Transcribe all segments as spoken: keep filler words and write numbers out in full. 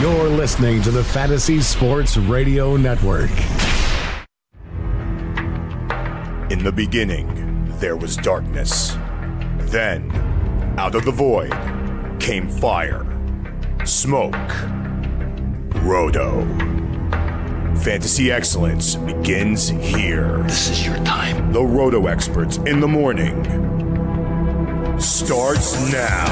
You're listening to the Fantasy Sports Radio Network. In the beginning, there was darkness. Then, out of the void, came fire, smoke, Roto. Fantasy excellence begins here. This is your time. The Roto experts in the morning starts now.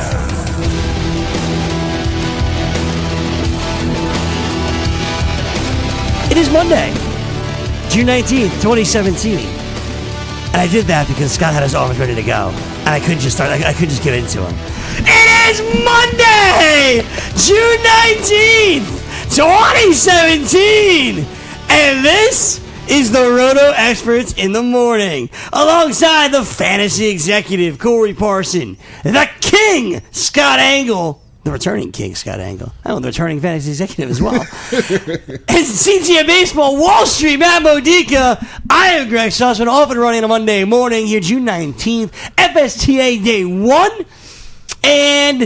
It is Monday, June nineteenth, twenty seventeen. And I did that because Scott had his arms ready to go. And I couldn't just start, I, I couldn't just get into him. It is Monday, June nineteenth, twenty seventeen. And this is the Roto Experts in the Morning. Alongside the fantasy executive, Corey Parson, the king, Scott Angle, the returning king, Scott Angle. Oh, the returning fantasy executive as well. And C T A Baseball, Wall Street, Matt Modica. I am Greg Sussman, off and running on a Monday morning here, June nineteenth, F S T A Day one. And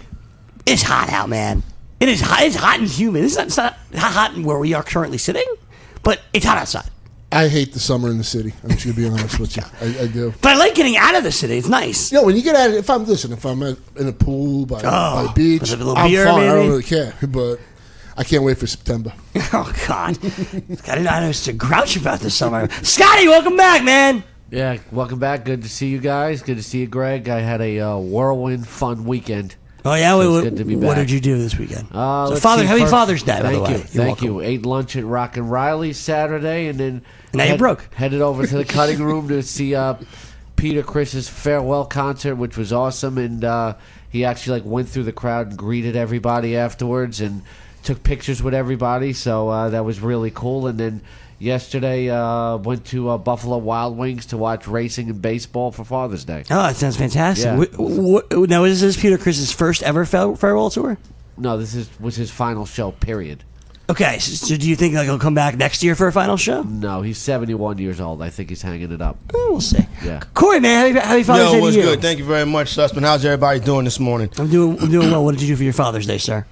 it's hot out, man. It is hot. It's hot and humid. It's not, it's not hot where we are currently sitting, but it's hot outside. I hate the summer in the city. I'm just going to be honest with you. I, I do. But I like getting out of the city. It's nice. You know, when you get out of it, if I'm, listen, if I'm at, in a pool, by, Oh, by a beach, with a little I'm beer, fine. I maybe? don't really care. But I can't wait for September. Oh, God. I didn't know I was to grouch about this summer. Scotty, welcome back, man. Yeah, welcome back. Good to see you guys. Good to see you, Greg. I had a uh, whirlwind, fun weekend. Oh, yeah? So Wait, it's what, good to be what back. did you do this weekend? Uh, so let's Father, see, Happy first- Father's Day, by Thank the way. you. You're Thank welcome. you. Ate lunch at Rock and Riley's Saturday, and then Now you're broke. headed over to the cutting room to see uh, Peter Chris's farewell concert, which was awesome. And uh, he actually like went through the crowd and greeted everybody afterwards and took pictures with everybody. So uh, that was really cool. And then yesterday uh, went to uh, Buffalo Wild Wings to watch racing and baseball for Father's Day. Oh, that sounds fantastic. Yeah. Wh- wh- now, is this Peter Chris's first ever fa- farewell tour? No, this is was his final show. Period. Okay, so, so do you think like he'll come back next year for a final show? No, he's seventy-one years old. I think he's hanging it up. Oh, we'll see. Yeah. Corey, man, happy, happy Father's Day Yo, to what's you. good? Thank you very much, Sussman. How's everybody doing this morning? I'm doing, I'm doing well. What did you do for your Father's Day, sir?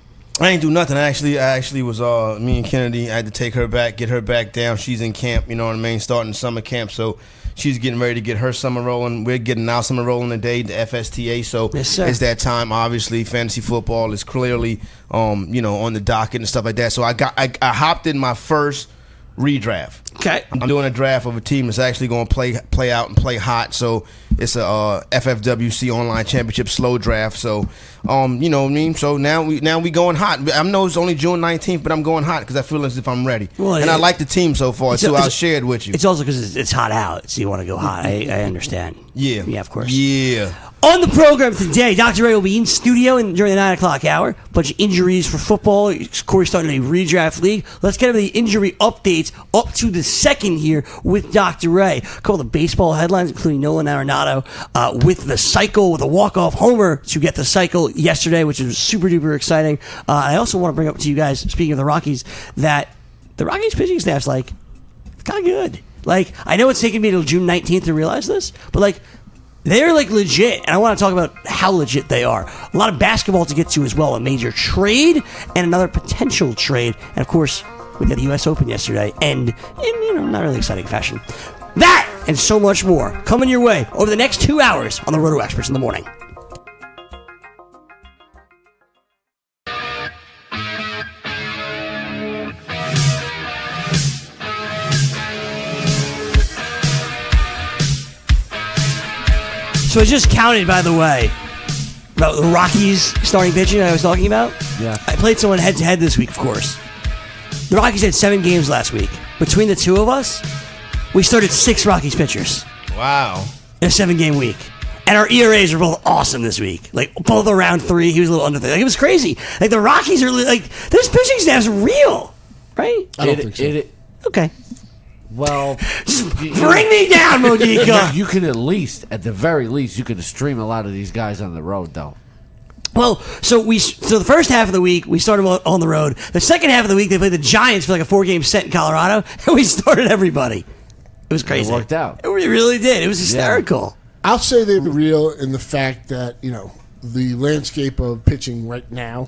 I ain't do nothing. I actually, I actually was, uh, me and Kennedy, I had to take her back, get her back down. She's in camp, you know what I mean, starting summer camp. So she's getting ready to get her summer rolling. We're getting our summer rolling today, the F S T A. So Yes, sir. it's that time. Obviously, fantasy football is clearly, um, you know, on the docket and stuff like that. So I got, I, I hopped in my first redraft. Okay. I'm doing a draft of a team that's actually going to play play out and play hot. So it's a uh, F F W C Online Championship slow draft. So, um, you know what I mean. So now we now we going hot. I know it's only June nineteenth, but I'm going hot because I feel as if I'm ready. Well, and it- I like the team so far It's- too. it's- I'll share it with you. It's also because it's, it's hot out, so you want to go hot. I, I understand. Yeah. Yeah, of course. Yeah. On the program today, Doctor Ray will be in studio in, during the nine o'clock hour. Bunch of injuries for football. Corey starting a redraft league. Let's get into the injury updates up to the second here with Doctor Ray. A couple of the baseball headlines, including Nolan Arenado uh, with the cycle, with a walk-off homer to get the cycle yesterday, which is super duper exciting. Uh, I also want to bring up to you guys, speaking of the Rockies, that the Rockies pitching staff's like, it's kind of good. Like, I know it's taken me till June nineteenth to realize this, but like, they're like legit, and I want to talk about how legit they are. A lot of basketball to get to as well. A major trade and another potential trade. And of course, we got the U S Open yesterday, and in, you know, not really exciting fashion. That and so much more coming your way over the next two hours on the Roto Experts in the Morning. So I just counted, by the way, about the Rockies starting pitching I was talking about. Yeah. I played someone head-to-head this week, of course. The Rockies had seven games last week. Between the two of us, we started six Rockies pitchers Wow. in a seven-game week. And our E R As are both awesome this week. Like, both around three. He was a little under three. Like, it was crazy. Like, the Rockies are, like, this pitching staff's real, right? I don't It- think so. it- Okay. well, Just you- bring me down, Modica. you can at least, at the very least, you can stream a lot of these guys on the road, though. Well, so we so the first half of the week we started on on the road. The second half of the week they played the Giants for like a four game set in Colorado, and we started everybody. It was crazy. It worked out. It really did. It was hysterical. I'll say they're real in the fact that, you know, the landscape of pitching right now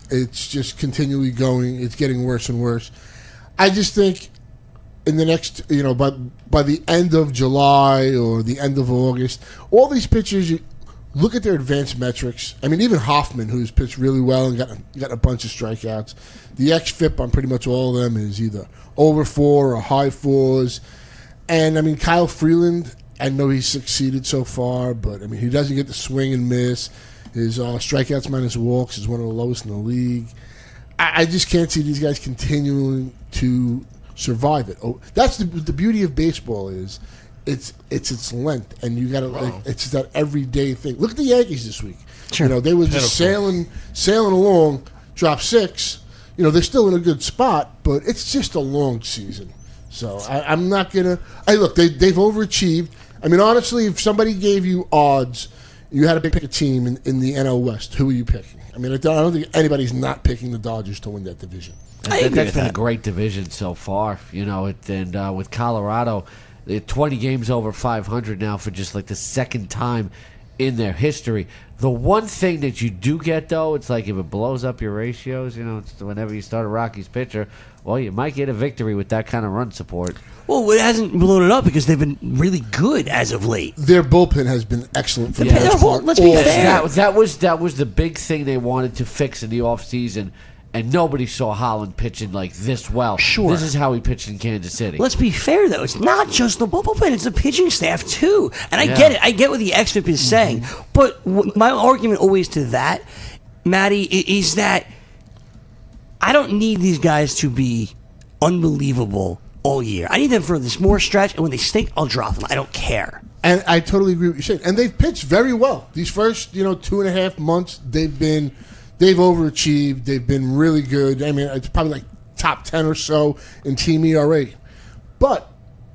It's just continually going. It's getting worse and worse. I just think in the next, you know, by by the end of July or the end of August, all these pitchers, you look at their advanced metrics. I mean, even Hoffman, who's pitched really well and got got a bunch of strikeouts. The X F I P on pretty much all of them is either over four or high fours. And I mean, Kyle Freeland, I know he's succeeded so far, but I mean, he doesn't get the swing and miss. His uh, strikeouts minus walks is one of the lowest in the league. I, I just can't see these guys continuing to survive it. Oh, that's the, the beauty of baseball is it's it's its length, and you got to like, it's that everyday thing. Look at the Yankees this week. Sure. You know, they were just sailing sailing along, drop six. You know, they're still in a good spot, but it's just a long season. So I, I'm not gonna. I look, they they've overachieved. I mean, honestly, if somebody gave you odds, you had to pick a team in, in the N L West. Who are you picking? I mean, I don't, I don't think anybody's not picking the Dodgers to win that division. I That, agree that's with been that. a great division so far, you know. It, and uh, with Colorado, they're twenty games over five hundred now for just like the second time in their history. The one thing that you do get, though, it's like if it blows up your ratios, you know, it's whenever you start a Rockies pitcher, well, you might get a victory with that kind of run support. Well, it hasn't blown it up because they've been really good as of late. Their bullpen has been excellent for the Yeah, most their whole- part. let's be all fair. That, that was that was the big thing they wanted to fix in the offseason, and nobody saw Holland pitching like this well. Sure. This is how he pitched in Kansas City. Let's be fair, though. It's not just the bullpen; it's the pitching staff too. And I Yeah. get it. I get what the X F I P is saying. But w- my argument always to that, Matty, i- is that I don't need these guys to be unbelievable all year. I need them for this more stretch, and when they stink, I'll drop them. I don't care. And I totally agree with what you're saying. And they've pitched very well. These first, you know, two and a half months, they've been, they've overachieved. They've been really good. I mean, it's probably like top ten or so in team E R A. But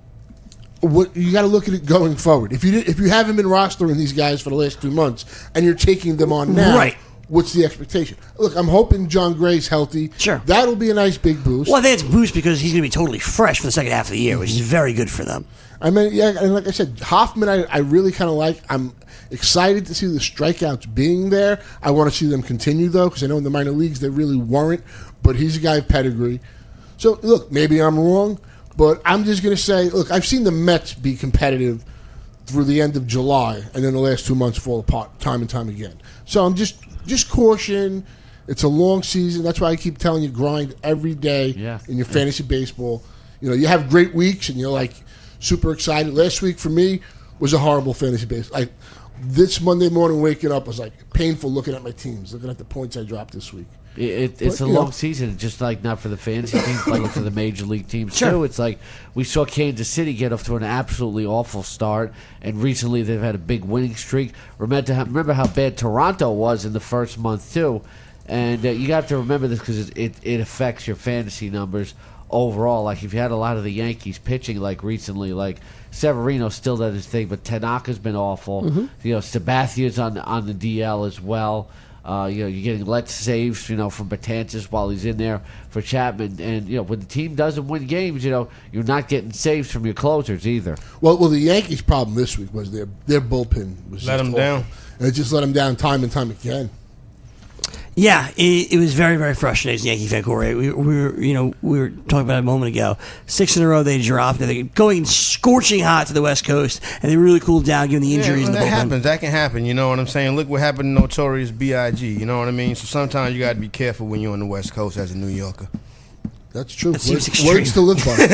what you got to look at it going forward. If you did, if you haven't been rostering these guys for the last two months and you're taking them on now, Right. what's the expectation? Look, I'm hoping John Gray's healthy. Sure. That'll be a nice big boost. Well, I think it's a boost because he's going to be totally fresh for the second half of the year, which is very good for them. I mean, yeah, and like I said, Hoffman, I, I really kind of like. I'm excited to see the strikeouts being there. I want to see them continue, though, because I know in the minor leagues they really weren't. But he's a guy of pedigree. So, look, maybe I'm wrong, but I'm just going to say, look, I've seen the Mets be competitive through the end of July, and then the last two months fall apart time and time again. So I'm just just caution. It's a long season. That's why I keep telling you, grind every day Yeah. in your fantasy baseball. You know, you have great weeks, and you're like super excited. Last week for me was a horrible fantasy base. Like this Monday morning, waking up was like painful looking at my teams, looking at the points I dropped this week. It, it, it's But, a you long know. season, just like not for the fantasy teams, like for the major league teams Sure. too. It's like we saw Kansas City get off to an absolutely awful start, and recently they've had a big winning streak. Remember how, remember how bad Toronto was in the first month too, and uh, you have to remember this because it, it it affects your fantasy numbers overall. Like if you had a lot of the Yankees pitching like recently, like Severino still does his thing, but Tanaka's been awful. Mm-hmm. You know, Sabathia's on on the D L as well. Uh, you know, you're getting let saves, you know, from Betances while he's in there for Chapman. And, you know, when the team doesn't win games, you know, you're not getting saves from your closers either. Well, well, the Yankees' problem this week was their their bullpen was Let just 'em awful. down. And it just let them down time and time again. Yeah, it, it was very, very frustrating as a Yankee fan, Corey. We, we were, you know, we were talking about it a moment ago. Six in a row they dropped. And they're going scorching hot to the West Coast, and they really cooled down given the injuries Yeah, in the that bullpen. happens. That can happen. You know what I'm saying? Look what happened to Notorious B I G You know what I mean? So sometimes you got to be careful when you're on the West Coast as a New Yorker. That's true. That seems Words, extreme. words to live by.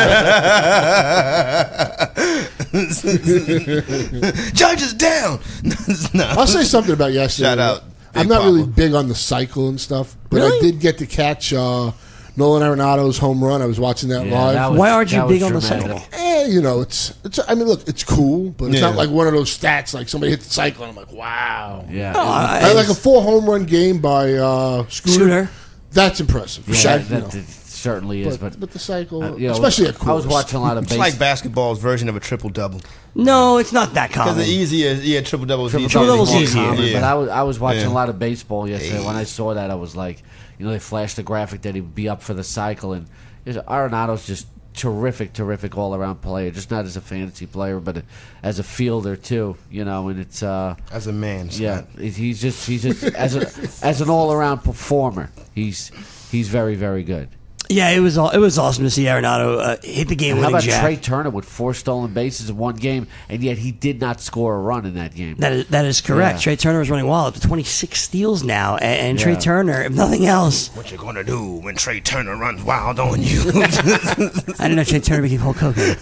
Judge is down. no. I'll say something about yesterday. Shout out, I'm Big not really Papa. big on the cycle and stuff, but I Really? did get to catch uh, Nolan Arenado's home run. I was watching that Yeah, live. that was- Why aren't you that big was on the dramatic. cycle? Eh, you know, it's it's. I mean, look, it's cool, but it's Yeah. not like one of those stats like somebody hit the cycle and I'm like, wow. Yeah. Oh, I, I- like a four home run game by uh, Scooter. Scooter. That's impressive. Yeah, Shaq, that, you know. that, it certainly is. but, But, but the cycle, uh, you know, especially at I was course. watching a lot of It's baseball. like basketball's version of a triple double. No, it's not that Because common. the easier, yeah, triple double is Triple easier. double's doubles easier. more common, Yeah. But I was I was watching Yeah. a lot of baseball yesterday. When I saw that, I was like, you know, they flashed the graphic that he'd be up for the cycle, and you know, Arenado's just terrific, terrific all-around player. Just not as a fantasy player, but as a fielder too. You know, and it's uh, as a man. Scott. yeah, he's just he's just as a as an all-around performer. He's he's very, very good. Yeah, it was all, it was awesome to see Arenado uh, hit the And game-winning how about jack. Trey Turner with four stolen bases in one game, and yet he did not score a run in that game? That is, that is correct. Yeah. Trey Turner is running wild up to twenty-six steals now, and, and Trey Yeah. Turner, if nothing else, What you gonna do when Trey Turner runs wild on you? I didn't know Trey Turner became Hulk Hogan.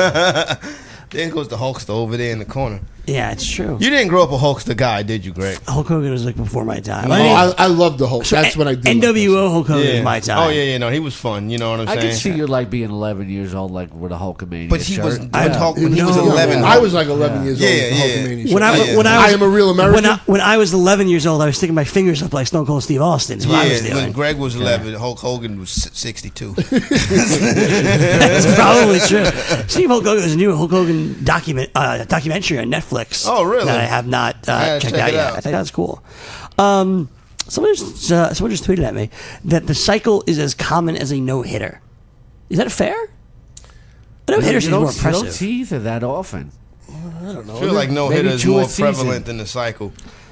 Then goes the Hulkster over there in the corner. Yeah, it's true. You didn't grow up a Hulkster guy, did you, Greg? Hulk Hogan was like before my time. Oh, I mean, I, I love the Hulk. so That's what I do. N W O Hulk Hogan was my time. Oh yeah, yeah. No, he was fun. You know what I'm I saying? can see you like being eleven years old, like with a Hulkamania But he shirt. was. When, I- Hulk, when he no. was eleven. I was like eleven years Yeah, old. with the yeah. Hulkamania When I, shirt. Yeah. when I, I was, am a real American. When I, when I was eleven years old, I was sticking my fingers up like Stone Cold Steve Austin. That's what I was Yeah, doing. when Greg was eleven, Hulk Hogan was sixty-two. That's probably true. Steve Hulk Hogan, there's a new Hulk Hogan document uh, documentary on Netflix. Oh, really? That I have not uh, gotta checked check out it yet. out. I think that's cool. Um, someone just uh, someone just tweeted at me that the cycle is as common as a no hitter. Is that fair? A no hitter you seems don't, more you don't impressive. see either that often. I feel like no Maybe hitter is two a more season. prevalent than the cycle.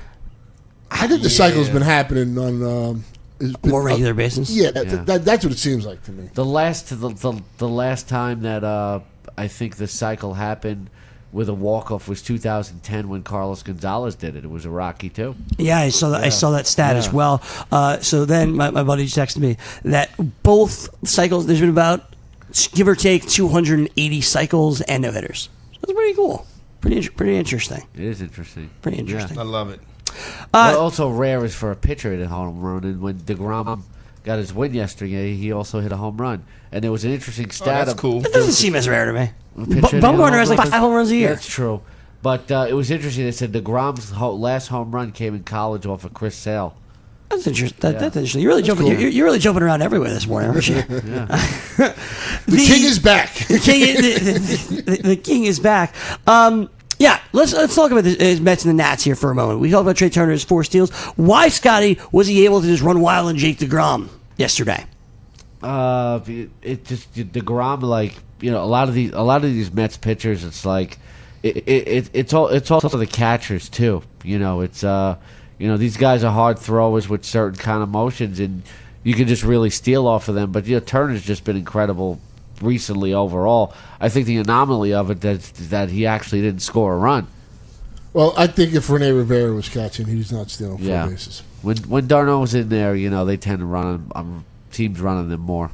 I think the Yeah. cycle's been happening on um, it's been- More regular basis. Yeah, that, Yeah. That, that's what it seems like to me. The last the the, the last time that uh, I think the cycle happened with a walk off was two thousand ten when Carlos Gonzalez did it. It was a Rocky too. Yeah, I saw that. I saw that stat as Yeah. well. Uh, so then my, my buddy texted me that both cycles. There's been about give or take two hundred eighty cycles and no hitters. That's pretty cool. Pretty inter- pretty interesting. It is interesting. Pretty interesting. I love it. Well, also rare is for a pitcher to hit a home run. And when DeGrom got his win yesterday, he also hit a home run. And there was an interesting stat. Oh, that's of- cool. That doesn't seem as rare to me. a Bu- pitcher to hit a Bumgarner home has like run. five home runs a year. That's true. But uh, it was interesting. They said DeGrom's ho- last home run came in college off of Chris Sale. That's interesting. That, Yeah. That's interesting. You're really jumping. cool. You're, you're really jumping around everywhere this morning, aren't you? The, king is back. the king. Is, the, the, the king is back. Um, yeah, let's let's talk about the uh, Mets and the Nats here for a moment. We talked about Trey Turner's four steals. Why, Scotty, was he able to just run wild on Jake DeGrom yesterday? Uh, it, it just DeGrom, like you know, a lot of these a lot of these Mets pitchers, it's like it, it, it it's all it's also the catchers too. You know, it's uh, you know, these guys are hard throwers with certain kind of motions, and you can just really steal off of them. But you know, Turner's just been incredible recently overall. I think the anomaly of it that that he actually didn't score a run. Well, I think if Rene Rivera was catching, he's not stealing four Yeah. bases. When when Darno's in there, you know, they tend to run um, teams running them more.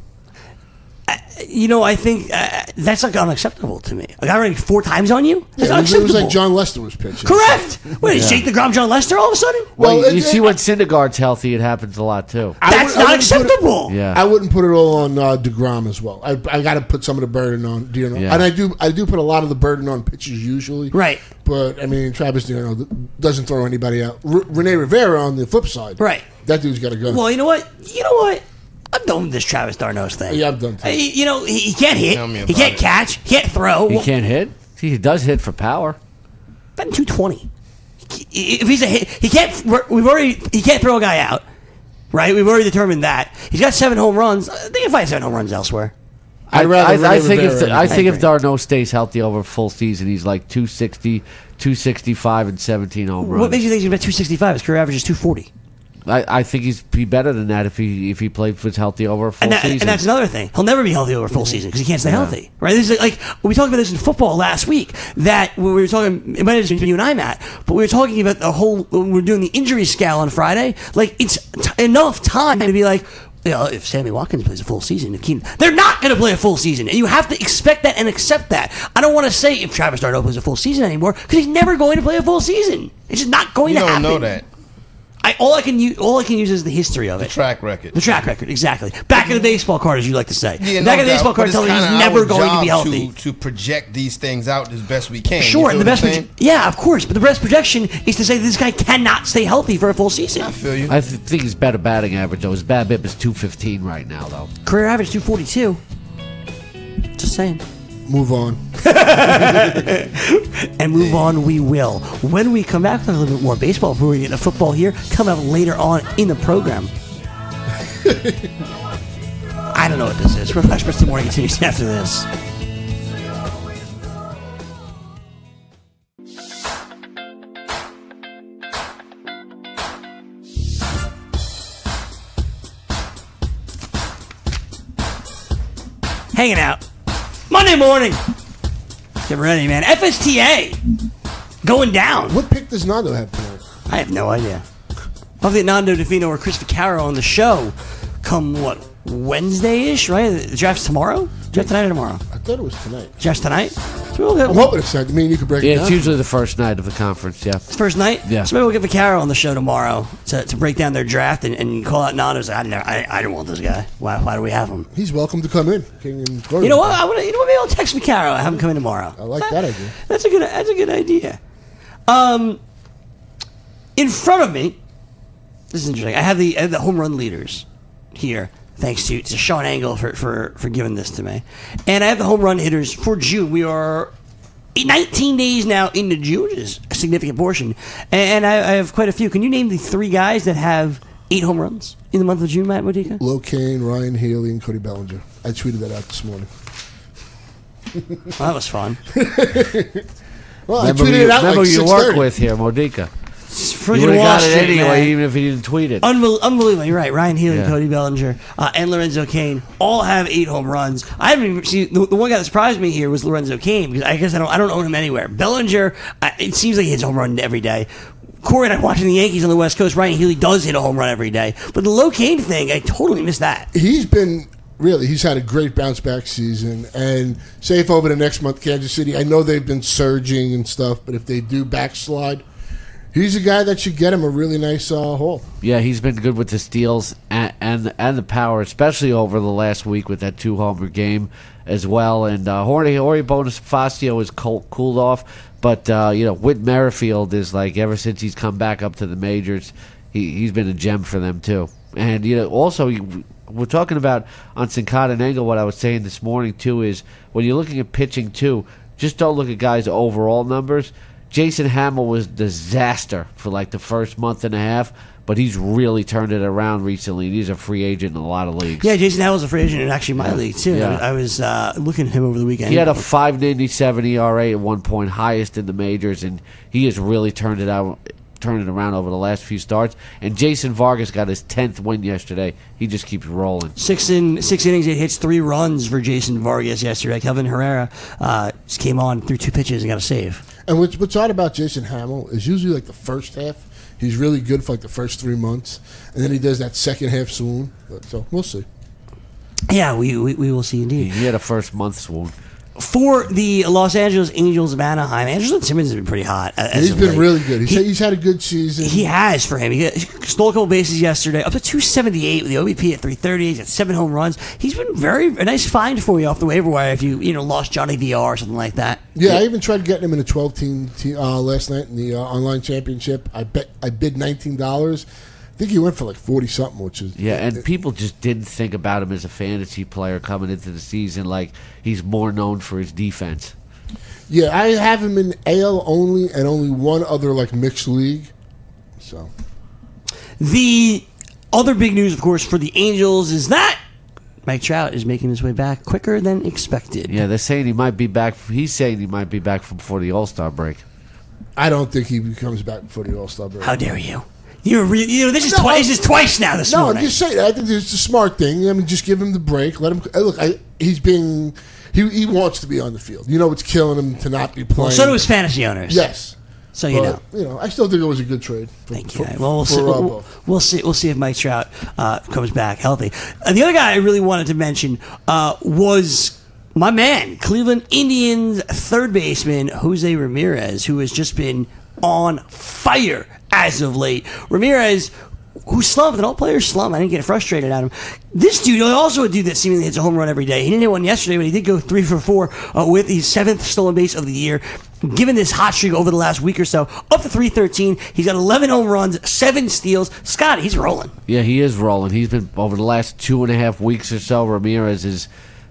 You know, I think uh, that's like unacceptable to me. A guy running four times on you? That's Yeah, it, was, it was unacceptable. like John Lester was pitching. Correct. Wait, is Jake DeGrom John Lester all of a sudden? Well, Well, you it- see it- when Syndergaard's healthy, it happens a lot too. I That's would- I not wouldn't put it- acceptable. Yeah. I wouldn't put it all on uh, DeGrom as well. I, I got to put some of the burden on D'Arnaud, Yeah. and I do. I do put a lot of the burden on pitchers usually. Right. But I mean, Travis D'Arnaud doesn't throw anybody out. R- Rene Rivera on the flip side. Right. That dude's got a gun. Well, you know what? You know what? I'm done with this Travis Darno's thing. Yeah, I'm done too. Uh, You know, he, he can't hit. Tell me He about can't it. catch. He can't throw. He can't hit. He does hit for power. Batting two twenty. If he's a hit, he can't. We've already. He can't throw a guy out. Right. We've already determined that. He's got seven home runs. They can find seven home runs elsewhere. I'd I, rather I, I Rene think if Rivera the, I than- think if agree. Darno stays healthy over a full season, he's like two sixty, two sixty-five, and seventeen home runs. What makes you think he's about two sixty-five? His career average is two forty. I, I think he's be better than that if he if he played was healthy over a full And, that, season. and that's another thing. He'll never be healthy over a full season because he can't stay healthy. Right? This is like we talked about this in football last week. That when we were talking, it might have just been you and I, Matt, but we were talking about the whole. When we were doing the injury scale on Friday. Like it's t- enough time to be like, you know, if Sammy Watkins plays a full season, if Keenan, they're not going to play a full season, and you have to expect that and accept that. I don't want to say if Travis Darno plays a full season anymore because he's never going to play a full season. It's just not going You to don't happen. know that. I, all I can use, all I can use is the history of it. Track record. The track record, exactly. Back in the baseball card, as you like to say. Yeah, Back no in the baseball doubt, but card it's tells you he's kinda never our going to be job healthy. To, to project these things out as best we can. Sure, You and feel the what best, I'm saying? proje- yeah, of course, but the best projection is to say this guy cannot stay healthy for a full season. I feel you. I th- think he's better batting average though. His BABIP is two fifteen right now though. Career average two forty-two. Just saying. Move on. And move on we will. When we come back, we'll talk a little bit more baseball before we get into football here. Coming up later on in the program. I don't know what this is. Fresh Prince in the Morning continues after this. Hanging out. Monday morning. Get ready, man. F S T A going down. What pick does Nando have tonight? I have no idea. I'll get Nando Defino or Chris Vaccaro on the show come, what, Wednesday-ish, right? The draft's tomorrow? Draft tonight or tomorrow? I thought it was tonight. Draft's tonight? So we'll get, I'm hoping it's tonight. I mean, you could break it Yeah, down. it's usually the first night of the conference, yeah. It's first night? Yeah. So maybe we'll get Vaccaro on the show tomorrow to, to break down their draft and, and call out Nando. Say, I, never, I, I don't want this guy. Why, why do we have him? He's welcome to come in. King and Glory. You know what? I wanna, you know what? Maybe I'll text Vaccaro and have him come in tomorrow. I like that idea. That's a good. That's a good idea. Um, in front of me, this is interesting. I have the I have the home run leaders here. Thanks to, to Sean Engel for, for, for giving this to me, and I have the home run hitters for June. We are nineteen days now into June, which is a significant portion, and I, I have quite a few. Can you name the three guys that have eight home runs in the month of June, Matt Modica? Lo Kane, Ryan Healy, and Cody Bellinger. I tweeted that out this morning. Well, that was fun. Well, Remember I tweeted who you, it out remember like who you six work thirty. with here, Modica. It's You freaking would have got Wall it Street, anyway, man. even if you didn't tweet it. Unbel- unbelievable. You're right. Ryan Healy, Yeah. Cody Bellinger, uh, and Lorenzo Cain all have eight home runs. I haven't even seen the, the one guy that surprised me here was Lorenzo Cain because I guess I don't I don't own him anywhere. Bellinger, uh, it seems like he hits a home run every day. Corey and I watching the Yankees on the West Coast. Ryan Healy does hit a home run every day, but the Lo Cain thing, I totally missed that. He's been really. He's had a great bounce back season, and safe over the next month, Kansas City. I know they've been surging and stuff, but if they do backslide, he's a guy that should get him a really nice uh, haul. Yeah, he's been good with the steals and, and and the power, especially over the last week with that two homer game as well. And uh, Jorge Jorge Bonifacio is cool, cooled off, but uh, you know, Whit Merrifield is like ever since he's come back up to the majors, he he's been a gem for them too. And you know, also you, we're talking about on Sincata and Engel. What I was saying this morning too is when you're looking at pitching too, just don't look at guys' overall numbers. Jason Hamill was a disaster for like the first month and a half, but he's really turned it around recently. He's a free agent in a lot of leagues. Yeah, Jason Howell's a free agent in actually my Yeah. league too. Yeah. I was uh, looking at him over the weekend. He had a five ninety-seven E R A at one point, highest in the majors, and he has really turned it out, turned it around over the last few starts. And Jason Vargas got his tenth win yesterday. He just keeps rolling. Six in six innings, eight hits, three runs for Jason Vargas yesterday. Kelvin Herrera uh, just came on, threw two pitches, and got a save. And what's, what's odd about Jason Hamill is usually like the first half, he's really good for like the first three months, and then he does that second half swoon. But, so we'll see. Yeah, we, we we will see indeed. He had a first month swoon. For the Los Angeles Angels of Anaheim, Andrelton Simmons has been pretty hot. uh, as He's of been late. really good. He's, He- he's had a good season. He has for him. He got- stole a couple bases yesterday, up to two seventy-eight with the O B P at three thirty. He's got seven home runs. He's been very a nice find for you off the waiver wire if you you know lost Johnny V R or something like that. Yeah, I even tried getting him in a twelve team team, uh, last night in the uh, online championship. I bet I bid nineteen dollars. I think he went for like forty something, which is Yeah, and people just didn't think about him as a fantasy player coming into the season. Like he's more known for his defense. yeah. I have him in A L only and only one other like mixed league. So The other big news, of course, for the Angels is that Mike Trout is making his way back quicker than expected. Yeah, they're saying he might be back. He's saying he might be back before the All Star break. I don't think he comes back before the All Star break. How dare you? You're re- you know this is No, twice. I'm- This is twice now this No, morning. I'm just saying. I think it's a smart thing. I mean, just give him the break. Let him hey, look. I, he's being he he wants to be on the field. You know, it's killing him to not be playing. Well, so do his fantasy owners. Yes. So you know. But, you know, I still think it was a good trade. For, Thank you. for- well, we'll for, see. uh, We'll, both. we'll see. We'll see if Mike Trout uh, comes back healthy. Uh, the other guy I really wanted to mention uh, was my man, Cleveland Indians third baseman Jose Ramirez, who has just been on fire as of late. Ramirez, who slumped, and all players slump. I didn't get frustrated at him. This dude, also a dude that seemingly hits a home run every day. He didn't hit one yesterday, but he did go three for four uh, with his seventh stolen base of the year. Given this hot streak over the last week or so, up to three thirteen. He's got eleven home runs, seven steals. Scott, he's rolling. Yeah, he is rolling. He's been over the last two and a half weeks or so. Ramirez has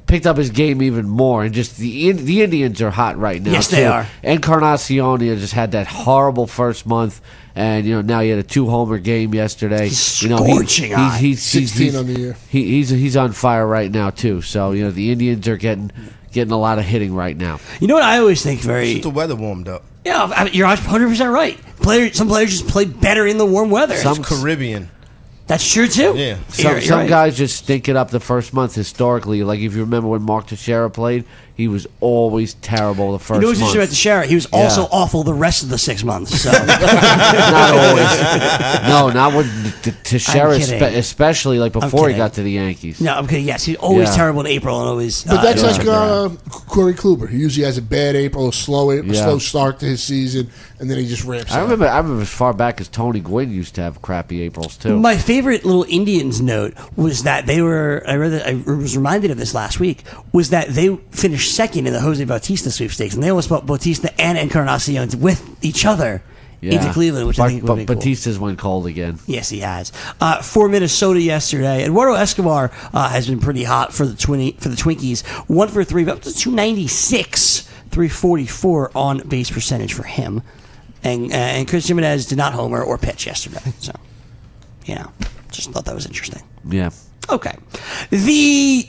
picked up his game even more, and just the the Indians are hot right now. Yes, too. they are. Encarnacion just had that horrible first month, and you know now he had a two homer game yesterday. He's you know, scorching hot. he's, he's, he's, sixteen he's, on the year. He, he's he's on fire right now too. So you know the Indians are getting getting a lot of hitting right now. You know what I always think very. Just the weather warmed up. Yeah, I mean, you're one hundred percent right. Player, some players just play better in the warm weather. Some- It's Caribbean. That's true too. Yeah. Some, You're- you're some right. guys just stink it up the first month historically. Like if you remember when Mark Teixeira played, he was always terrible the first You know what's month. interesting about Teixeira? He was Yeah. also awful the rest of the six months. So Not always. No, not with T- Teixeira, I'm spe- kidding. especially like I'm before he kidding. got to the Yankees. no, I'm kidding. Yes, he's always Yeah. terrible in April and always. But uh, that's yeah. like uh, Corey Kluber. He usually has a bad April, a slow, a Yeah. slow start to his season, and then he just ramps I up. remember. I remember as far back as Tony Gwynn used to have crappy Aprils too. My favorite little Indians note was that they were. I read that. I was reminded of this last week. Was that they finished second in the Jose Bautista sweepstakes, and they almost brought Bautista and Encarnacion with each other into Cleveland, which but, I think but would be cool. Batista's went cold again. Yes, he has. Uh, for Minnesota yesterday, Eduardo Escobar uh, has been pretty hot for the twin- for the Twinkies. One for three, up to two ninety six, three forty four on base percentage for him. And uh, and Chris Jimenez did not homer or pitch yesterday. So, you know, just thought that was interesting. Yeah. Okay, the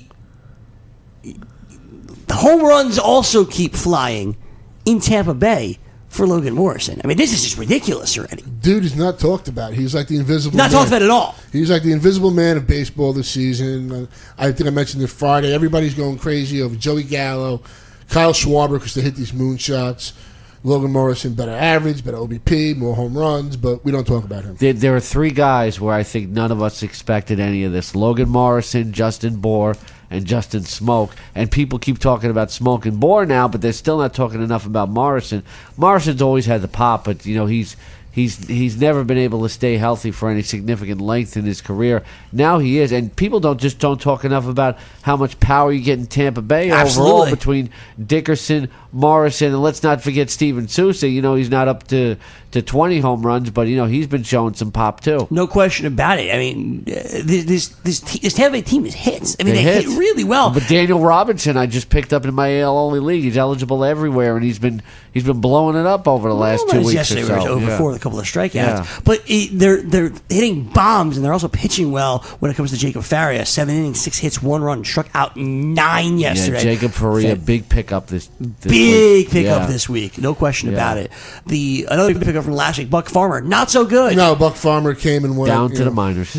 the home runs also keep flying in Tampa Bay for Logan Morrison. I mean, this is just ridiculous already. Dude is not talked about. He's like the invisible Not man. talked about at all. He's like the invisible man of baseball this season. Uh, I think I mentioned it Friday. Everybody's going crazy over Joey Gallo, Kyle Schwarber because they hit these moonshots. Logan Morrison, better average, better O B P, more home runs, but we don't talk about him. There, there are three guys where I think none of us expected any of this: Logan Morrison, Justin Bohr, and Justin Smoke. And people keep talking about Smoke and Bohr now, but they're still not talking enough about Morrison. Morrison's always had the pop, but you know he's he's he's never been able to stay healthy for any significant length in his career. Now he is, and people don't just don't talk enough about how much power you get in Tampa Bay Absolutely. overall between Dickerson, Morrison, and let's not forget Steven Souza. You know he's not up to to twenty home runs, but you know he's been showing some pop too. No question about it. I mean, uh, this this this, te- this Tampa Bay team is hits. I mean, they, hit. hit really well. But Daniel Robinson, I just picked up in my A L only league. He's eligible everywhere, and he's been he's been blowing it up over the last Well, two it was weeks yesterday or we were so. over Yeah. four with a couple of strikeouts. Yeah. But it, they're they're hitting bombs and they're also pitching well when it comes to Jacob Faria. Seven innings, six hits, one run, struck out nine yesterday. Yeah, Jacob Faria, Fa- big pickup this, this Big week. pickup Yeah. this week, no question Yeah. about it. The another big pickup from last week, Buck Farmer, not so good. No, Buck Farmer came and went. Down you to the know. minors.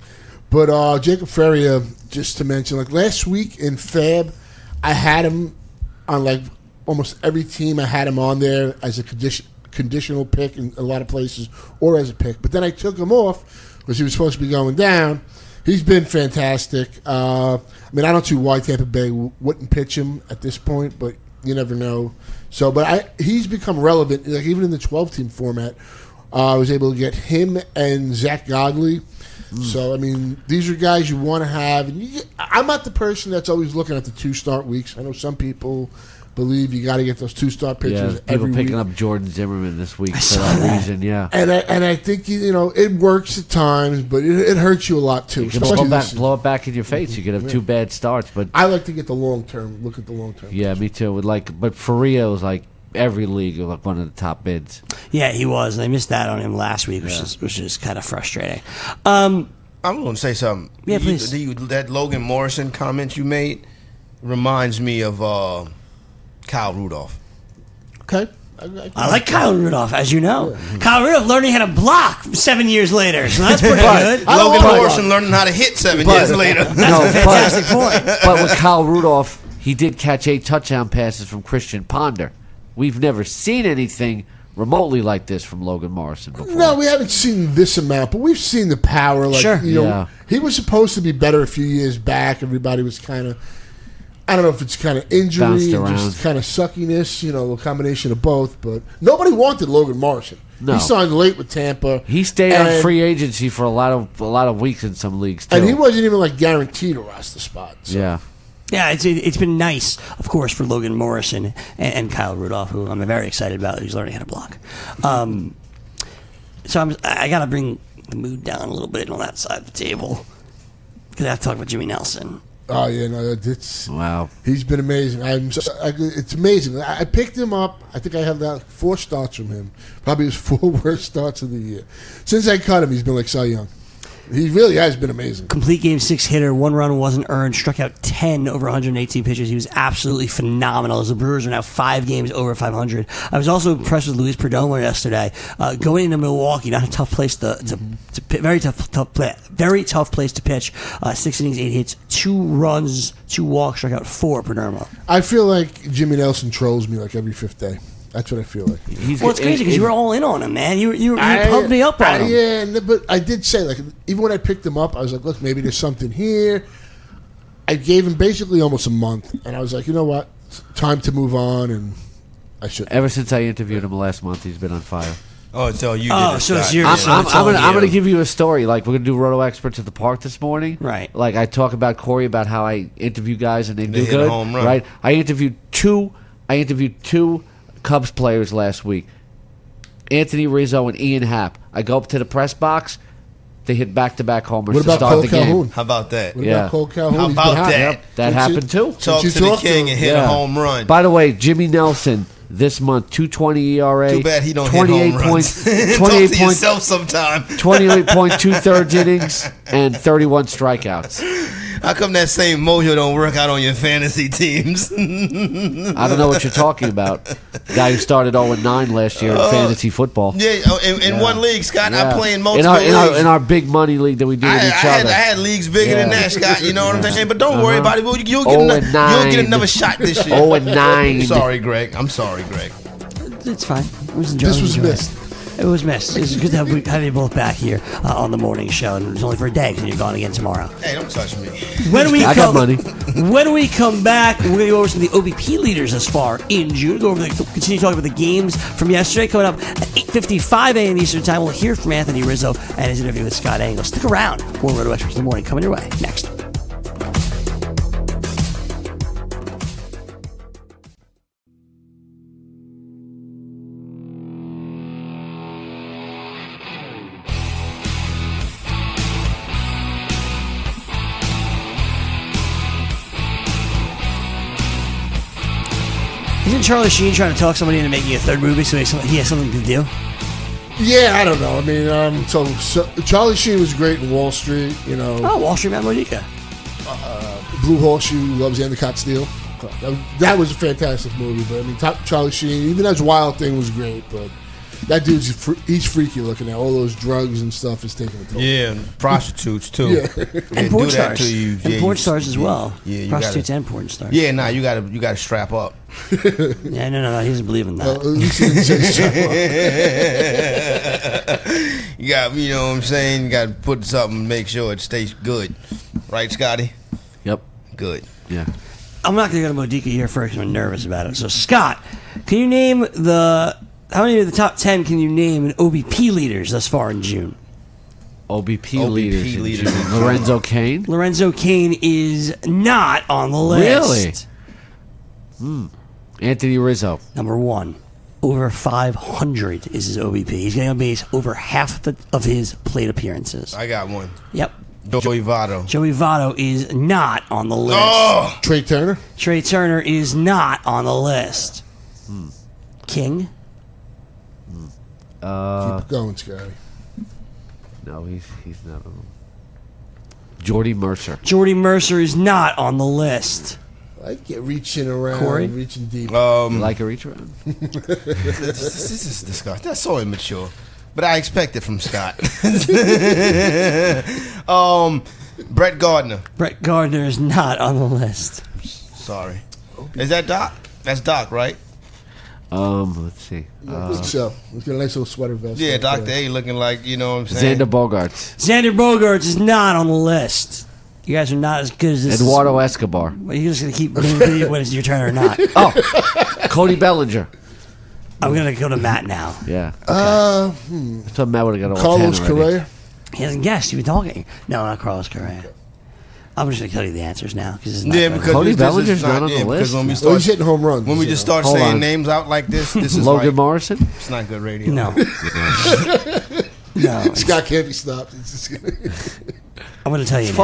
But uh, Jacob Faria, just to mention, like last week in Fab, I had him on like almost every team. I had him on there as a condition, conditional pick in a lot of places, or as a pick. But then I took him off because he was supposed to be going down. He's been fantastic. Uh, I mean, I don't see why Tampa Bay w- wouldn't pitch him at this point, but you never know. So, but I he's become relevant, like even in the twelve-team format. Uh, I was able to get him and Zach Godley. So, I mean, these are guys you want to have. And you, I'm not the person that's always looking at the two-start weeks. I know some people believe you got to get those two-start Yeah, pitchers people every picking week. up Jordan Zimmerman this week for saw that, that. reason. Yeah. And I, and I think, you know, it works at times, but it, it hurts you a lot, too. You can especially blow, back, this- blow it back in your face. You could have two bad starts, but I like to get the long-term, look at the long-term. yeah, me too. Would like, but Faria was like every league like one of the top bids. Yeah, he was, and I missed that on him last week, which is which is kind of frustrating. Um, I'm going to say something. Yeah, You- please. the- that Logan Morrison comment you made reminds me of uh, Kyle Rudolph. Okay. I, I, I like Kyle Rudolph, as you know. Kyle Rudolph learning how to block seven years later, so that's pretty good. I don't Logan want- Morrison learning how to hit seven But- years later. That's No, a fantastic point. But with Kyle Rudolph, he did catch eight touchdown passes from Christian Ponder. We've never seen anything remotely like this from Logan Morrison before. No, we haven't seen this amount, but we've seen the power. Like, Sure. you know, Yeah. he was supposed to be better a few years back. Everybody was kind of, I don't know if it's kind of injury Bounced and around. just kind of suckiness, you know, a combination of both. But nobody wanted Logan Morrison. No. He signed late with Tampa. He stayed on and- free agency for a lot of a lot of weeks in some leagues too. and he wasn't even like guaranteed a roster spot. So. yeah. Yeah, it's it's been nice, of course, for Logan Morrison and, and Kyle Rudolph, who I'm very excited about. He's learning how to block. Um, so I'm, I got to bring the mood down a little bit on that side of the table because I have to talk about Jimmy Nelson. Oh yeah, no, it's Wow. he's been amazing. I'm, so, I, it's amazing. I, I picked him up. I think I had that four starts from him. Probably his four worst starts of the year. Since I cut him, he's been like Cy Young. He really has been amazing. Complete game six hitter, one run wasn't earned, struck out ten over one hundred eighteen pitches. He was absolutely phenomenal. As the Brewers are now five games over five hundred. I was also impressed with Luis Perdomo yesterday. Uh, going into Milwaukee, not a tough place to, to, to pitch, very tough, tough play, very tough place to pitch. Uh, six innings, eight hits, two runs, two walks, struck out four. Perdomo. I feel like Jimmy Nelson trolls me like every fifth day. That's what I feel like. He's, Well, it's crazy because you were all in on him, man. You you, you pumped me up on I, him. Yeah, and- but I did say, like, even when I picked him up, I was like, look, maybe there's something here. I gave him basically almost a month, and I was like, you know what? It's time to move on, and I should. Ever since I interviewed him last month, he's been on fire. Oh, it's all you Oh, did. so it's Scott. your- I'm, So I'm, it's I'm all gonna, I'm you. gonna give you a story. Like, we're gonna do Roto Experts at the park this morning. Right. Like, I talk about Corey, about how I interview guys and they, They do hit a good. home run. Right. I interviewed two. I interviewed two Cubs players last week. Anthony Rizzo and Ian Happ. I go up to the press box. They hit back-to-back homers What to about start Cole the game. Calhoun? How about that? What Yeah. about Cole Calhoun? How He's been about hot. that? Yep, that Since happened you- too. Talk Since to you the talked to king him. and hit Yeah. a home run. By the way, Jimmy Nelson this month, two twenty E R A. Too bad he don't hit twenty-eight home runs. point- Talk twenty-eight to point- yourself sometime. twenty-eight point two thirds innings and thirty-one strikeouts. How come that same mojo don't work out on your fantasy teams? I don't know what you're talking about. Guy who started oh and nine last year in fantasy football. yeah, oh, in, in Yeah. one league, Scott. I Yeah. play in in multiple our, in, our, leagues. in our big money league that we do with I, each I had, other. I had leagues bigger than Yeah. that, Scott. You know what I'm Yeah. saying? But don't worry Uh-huh. about it. You'll, you'll, get, Oh ano- and you'll nine. get another shot this year. oh and nine. I'm sorry, Greg. I'm sorry, Greg. It's fine. It was enjoyable. This was Enjoy it. missed. It was missed. It's good to have, have you both back here uh, on the morning show, and it's only for a day because you're gone again tomorrow. Hey, don't touch me. When we I got come, money. When we come back, we're going to go over some of the O B P leaders thus far in June. Go over the, continue talking about the games from yesterday. Coming up at eight fifty-five a.m. Eastern Time, we'll hear from Anthony Rizzo and his interview with Scott Engel. Stick around. More Roto Experts in the morning coming your way next. Isn't Charlie Sheen trying to talk somebody into making a third movie so he has some- he has something to do? Yeah, I don't know. I mean, um, so, so Charlie Sheen was great in Wall Street. You know, Oh, Wall Street Man Monica. Blue Horseshoe loves Endicott Steel. That, that was a fantastic movie. But I mean, top, Charlie Sheen, even as Wild Thing was great, but that dude's fr- he's freaky looking at all those drugs and stuff is taking a toll. Yeah, and prostitutes too. Yeah. They And do porn that stars. to you. And Yeah, porn you- stars as yeah, well. Yeah, you Prostitutes gotta, and porn stars. Yeah, nah, you gotta you gotta strap up. Yeah, no, no, no. He doesn't believe in that. Well, at least he didn't say strap up. You got, you know what I'm saying? You got to put something, make sure it stays good. Right, Scotty? Yep. Good. Yeah. I'm not going to go to Modica here first because I'm nervous about it. So, Scott, can you name the... How many of the top ten can you name in O B P leaders thus far in June? O B P, O B P leaders. in leaders. June. Lorenzo Kane. Lorenzo Kane is not on the list. Really? Anthony Rizzo. Number one. Over five hundred is his O B P. He's getting on base over half the, of his plate appearances. I got one. Yep. Joey Votto. Joey Votto is not on the list. Oh! Trey Turner. Trey Turner is not on the list. King? Uh, Keep going, Scotty. no, he's he's not on. Jordy Mercer. Jordy Mercer is not on the list. I get reaching around, Corey? reaching deep. Um, Like a reach around? this, this is disgusting. That's so immature. But I expect it from Scott. um, Brett Gardner. Brett Gardner is not on the list. Sorry. Is that Doc? That's Doc, right? Um, let's see. I think so. He's got a nice little sweater vest. Yeah, on, Doctor too. A looking like, you know what I'm saying? Xander Bogaerts. Xander Bogaerts is not on the list. You guys are not as good as this. Eduardo Escobar. Well, you're just going to keep doing when it's your turn or not. Oh, Cody Bellinger. I'm going to go to Matt now. Yeah. Uh, So Matt would have got all Carlos ten already. Correa. He hasn't guessed. You've been talking. No, not Carlos Correa. I'm just going to tell you the answers now because it's not Yeah, fair. because Cody this- this is Bellinger's not on yeah, the because list? when we Oh, start, he's hitting home runs. when we you just know. start Hold saying on. names out like this, this is Logan like, Morrison. it's not good radio. No. no. Scott can't be stopped. It's just I'm going to tell you It's now. fun.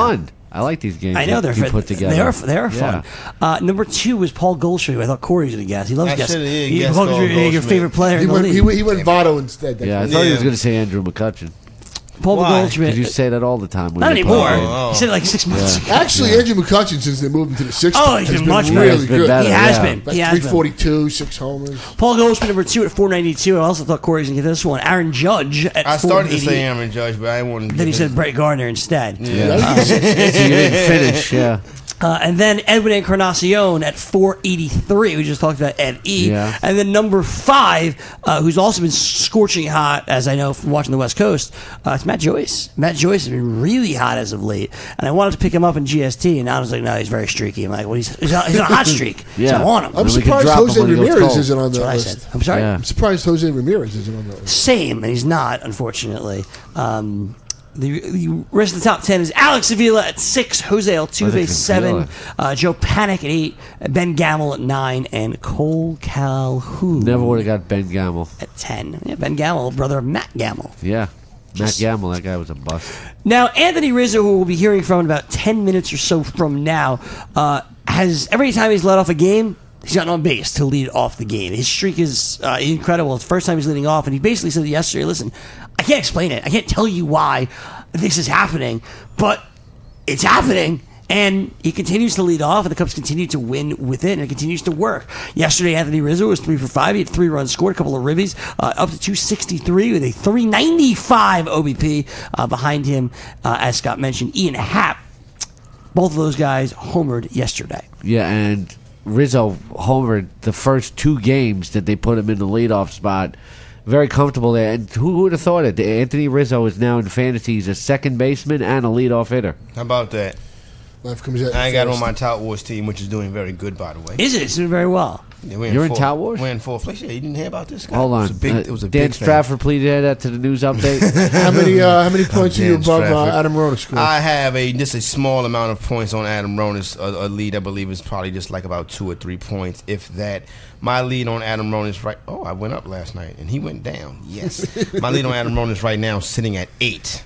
I like these games. I know that they're you put together. They are they are Yeah. fun. Uh, number two was Paul Goldschmidt. I thought Corey was going to guess. He loves I guessing. should've, yeah, He- guessed Paul Paul Goldschmidt, your Goldschmidt. favorite player He in the went, league. he, went- he went Votto instead. That's Yeah, I what- thought he was Yeah. going to say Andrew McCutcheon. Paul Why? Goldschmidt. Because you say that all the time. when Not you play. anymore. Oh, oh. He said it like six months ago. Actually, Andrew McCutcheon, since they moved him to the sixth, Oh, he's has been been much better. really He's been good. better, He has yeah. been. Like He has three been. forty-two, six homers. Paul Goldschmidt, number two at four ninety-two. I also thought Corey was going to get this one. Aaron Judge at I started to four eighty. say Aaron Judge, but I didn't want to. Then he said Brett Gardner instead. Yeah. So you didn't finish, yeah. Uh, and then Edwin Encarnacion at four eighty-three. We just talked about Ed E. Yeah. And then number five, uh, who's also been scorching hot, as I know from watching the West Coast, uh, it's Matt Joyce. Matt Joyce has been really hot as of late. And I wanted to pick him up in G S T, and I was like, no, he's very streaky. I'm like, well, he's, he's, on, he's on a hot streak. Yeah. So I want him. I'm And we can surprised drop him Jose when he goes Ramirez cold. isn't on That's that what I list. said. I'm sorry. Yeah. I'm surprised Jose Ramirez isn't on that list. Same, and he's not, unfortunately. Um, the, the rest of the top ten is Alex Avila at six, Jose Altuve Jose seven, Avila. uh, Joe Panic at eight, Ben Gamble at nine, and Cole Calhoun Never would have got Ben Gamble. at ten. Yeah, Ben Gamble, brother of Matt Gamble. Yeah. Matt Gamble, that guy was a bust. Now, Anthony Rizzo, who we'll be hearing from in about ten minutes or so from now, uh, has every time he's let off a game, he's gotten on base to lead off the game. His streak is uh, incredible. It's the first time he's leading off, and he basically said yesterday, listen, I can't explain it. I can't tell you why this is happening, but it's happening. And he continues to lead off, and the Cubs continue to win with it, and it continues to work. Yesterday, Anthony Rizzo was three for five. He had three runs scored, a couple of ribbies, uh, up to two sixty-three with a three ninety-five O B P. Uh, behind him, uh, as Scott mentioned, Ian Happ. Both of those guys homered yesterday. Yeah, and Rizzo homered the first two games that they put him in the leadoff spot. Very comfortable there. And who would have thought it? Anthony Rizzo is now in fantasy. He's a second baseman and a leadoff hitter. How about that? Life comes at I you got first. on my Tout Wars team, which is doing very good, by the way. Is it? It's doing very well. Yeah, we're You're in fourth- Tout Wars? We're in fourth place. Yeah, you didn't hear about this guy? Hold on. It was a big, Uh, it was a Dan big thing. Stratford, please add that to the news update. How many uh, how many points are you Dan above uh, Stratford. Adam Rona score? I have a just a small amount of points on Adam Ronis. A, a lead, I believe, is probably just like about two or three points, if that. My lead on Adam Ronis right. Oh, I went up last night and he went down. Yes, my lead on Adam Ronis right now is sitting at eight.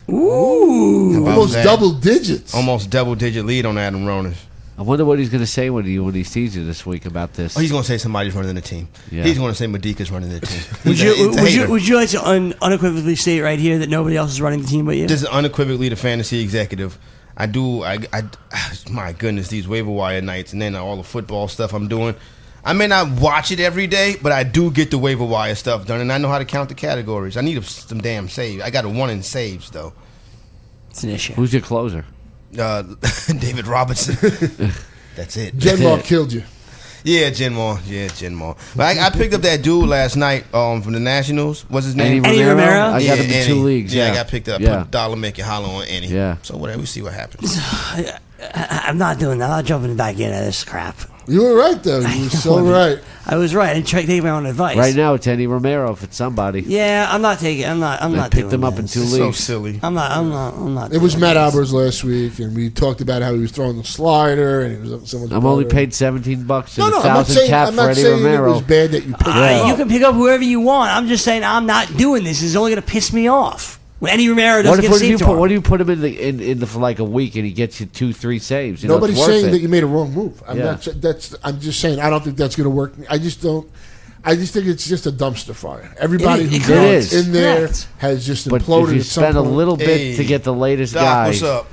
Ooh. About Almost that. double digits. Almost double digit lead on Adam Ronis. I wonder what he's going to say when he when he sees you this week about this. Oh, he's going to say somebody's running the team. Yeah. He's going to say Medica's running the team. Would He's you, a- he's a would, you, hater. would you like to un, unequivocally state right here that nobody else is running the team but you? This is unequivocally the fantasy executive. I do. I, I. My goodness, these waiver wire nights, and then all the football stuff I'm doing. I may not watch it every day, but I do get the waiver wire stuff done, and I know how to count the categories. I need some damn saves. I got a one in saves though. It's an issue. Who's your closer? Uh, David Robertson. That's it. Genmar killed you. Yeah, Genmar. Yeah, Genmar. But I, I picked up that dude last night um, from the Nationals. What's his name? Eddie Romero? I yeah, got him in Annie. two leagues. Yeah, Yeah, I got picked up. Yeah. Put dollar make it hollow on Annie. Yeah. So whatever, we see what happens. I, I'm not doing that. I'm not jumping back into this crap. You were right though. You were so right. I was right. I didn't try to take my own advice. Right now, it's Eddie Romero. If it's somebody, Yeah, I'm not taking. I'm not. I'm I not picked doing him up in this. two So leagues. silly. I'm not. I'm not. I'm not. It was doing Matt this. Albers last week, and we talked about how he was throwing the slider, and he was up to someone's. I'm only butter. paid seventeen bucks No, and no, a I'm not thousand saying. cap I'm for not Eddie saying it Romero. was bad that you picked Uh, him you up. can pick up whoever you want. I'm just saying I'm not doing this. It's only going to piss me off. When Eddie Romero doesn't What if, get what, if you saved put, to what him. do you put him in the in, in the for like a week and he gets you two three saves? You know, Nobody's it's worth saying it. that you made a wrong move. I'm Yeah. not. That's. I'm just saying. I don't think that's going to work. I just don't. I just think it's just a dumpster fire. Everybody It- who it goes It is. in there Correct. has just But imploded if you at some spend a point. little bit Hey, to get the latest Doc, guy, what's up?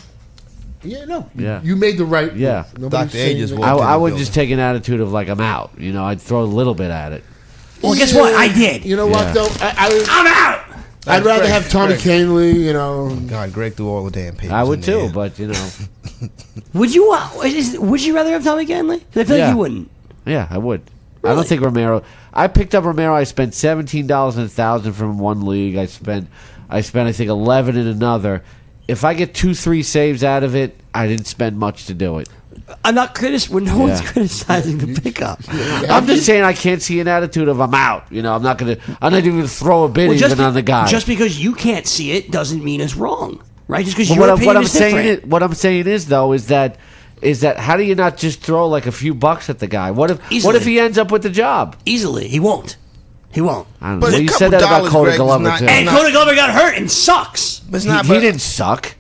Yeah, no. Yeah. You made the right. Yeah. Move. Nobody's Doctor A saying just that- walked I, in I the would building. just take an attitude of like I'm out. You know, I'd throw a little bit at it. Well, guess what? I did. You know Yeah. what though? I, I, I'm out. I'd rather Greg, have Tommy Greg. Canley. You know. God, Greg threw all the damn papers. I would in too, there. but you know, Would you? Uh, is, would you rather have Tommy Ganley? 'Cause I feel Yeah. like you wouldn't. yeah, I would. I Really? don't think Romero. I picked up Romero. I spent seventeen dollars and a thousand from one league. I spent, I spent I think eleven in another. If I get two, three saves out of it, I didn't spend much to do it. I'm not critic. When no one's Yeah. criticizing the pickup. I'm just saying I can't see an attitude of I'm out. You know, I'm not gonna. I'm not even gonna throw a bid Well, even just, be- on the guy. just because you can't see it doesn't mean it's wrong, right? Just because But your what, I'm- opinion what I'm is saying different. is, what I'm saying is though is that is that how do you not just throw like a few bucks at the guy? What if Easily. what if he ends up with the job? Easily, he won't. He won't. I don't But know. a You couple said that about dollars, Coda Greg, is Glover not- too. And not- Cody Glover got hurt and sucks. But it's He, not. he but- didn't suck.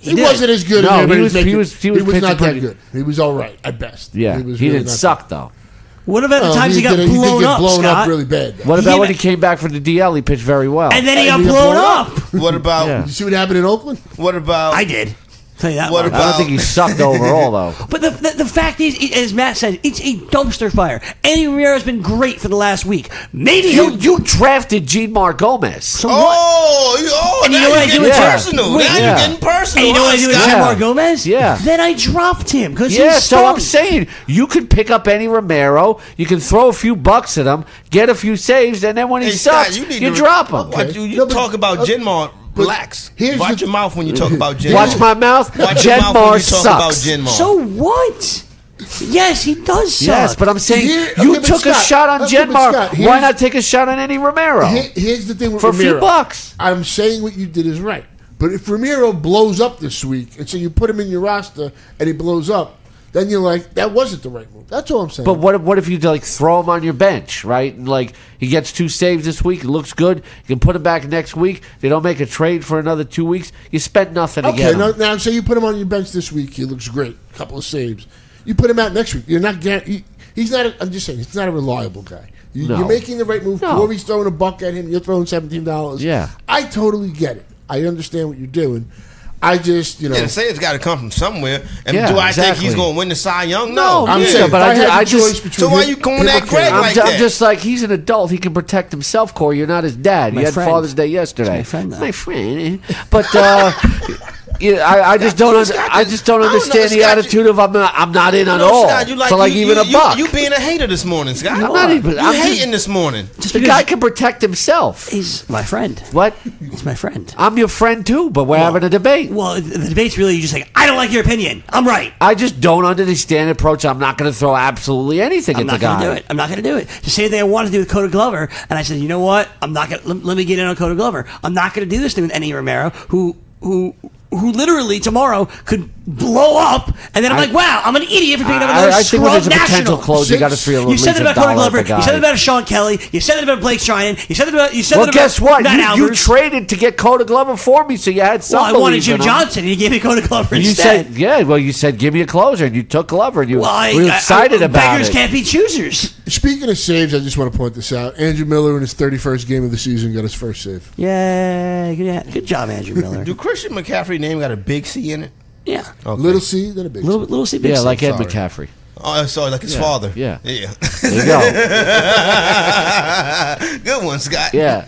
He did. wasn't as good No, as he everybody was- making. he was- he was not pitching that pretty- good. He was all right at best. Yeah, he, was really didn't not suck though. What about the Well, times he, got did, he did blown get up, blown Scott? up really bad. though. What He about came when back- he came back from the D L? He pitched very well. And then he got And he blown up. What about Yeah. You see what happened in Oakland? what about I did. Tell you that. What much. I don't think he sucked overall though. But the, the the fact is, it, as Matt said, it's a dumpster fire. Andy Ramirez has been great for the last week. Maybe You he'll you drafted Jeanmar Gomez. So what? Oh, you, oh, And you now know what I you're do getting with Jeff? personal. Wait, now yeah. you're getting personal. And you know what I huh, do with Scott? Yeah. Jeanmar Gomez? Yeah. Then I dropped him because Yeah, he's so I'm stunk. saying you could pick up any Romero, you can throw a few bucks at him, get a few saves, and then when he Hey, Scott, sucks, you, need to- drop him. Watch, you you No, but- talk about uh, Genmar. Relax. here's Watch the- your mouth when you talk about Genmar. Watch my mouth. Watch your mouth when Genmar you talk about sucks. Genmar. So what? Yes, he does suck. Yes, but I'm saying Here- you okay, but took a Scott, shot on okay, but Genmar. Scott, Why here's- not take a shot on Eddie Romero? Here- here's the thing with For a few Ramiro. bucks. I'm saying what you did is right. But if Ramiro blows up this week, and so you put him in your roster and he blows up, then you're like, that wasn't the right move. That's all I'm saying. But what if, what if you like throw him on your bench, right? And like he gets two saves this week, it looks good. You can put him back next week. They don't make a trade for another two weeks. You spent nothing to Okay, get him. now, now say you put him on your bench this week, he looks great, couple of saves. You put him out next week, you're not guar- he, he's not. A, I'm just saying, he's not a reliable guy. You, No. You're making the right move. No. Corey's throwing a buck at him. You're throwing seventeen dollars. Yeah. I totally get it. I understand what you're doing. I just, you know, Yeah, the save's got to come from somewhere. And Yeah, do I think exactly. he's going to win the Cy Young? No, No. I'm yeah, saying, but if I I, ju- had I the just- choice between So why him- you going him at or Craig Cam- I'm, like ju- I'm that? just like he's an adult. He can protect himself, Corey. You're not his dad. My You had friend. Father's Day yesterday. He's my friend, though. My friend. But uh, yeah, I, I just don't. Under, Scott, I just don't I don't know, understand the Scott, you- attitude of I'm not. I'm not in at No, all. Scott, you like, so like you, even you, a you- buck. You, being a hater this morning, Scott. I'm not even. You I'm hating just, this morning. Just the because guy can protect himself. he's my friend. What? He's my friend. I'm your friend too, but we're having a debate. Well, the debate's really just like, I don't like your opinion. I'm right. I just don't understand the approach. I'm not going to throw absolutely anything I'm at the not going guy. to do it. I'm not going to do it. The same thing I wanted to do with Coda Glover, and I said, you know what? I'm not going. to Let, let me get in on Coda Glover. I'm not going to do this thing with Eddie Romero, who who who literally tomorrow could blow up, and then I'm I- like, wow, I'm an idiot for picking up I, another I think when scrub there's a potential national. close, you got to feel You said it about Coda dollar Glover. at the guy. You said it about Sean Kelly. You said it about Blake Trinan. You said it about. You said Well, it about guess what? Matt You, you Albers. traded to get Coda Glover for me, so you had Well, some I wanted belief Jim in him. Johnson, and you gave me Coda Glover You instead. said, yeah, well, you said, give me a closer, and you took Glover, and you well, I, were I- excited I, about beggars it. can't be choosers. Speaking of saves, I just want to point this out. Andrew Miller in his thirty-first game of the season got his first save. Yeah, good, good job, Andrew Miller. Do Christian McCaffrey name got a big C in it? Yeah, Okay. Little C, then a big little C. little C, big Yeah, C. like Ed Sorry. McCaffrey. Oh, sorry, like his Yeah, father. yeah. Yeah. There you go. Good one, Scott. Yeah.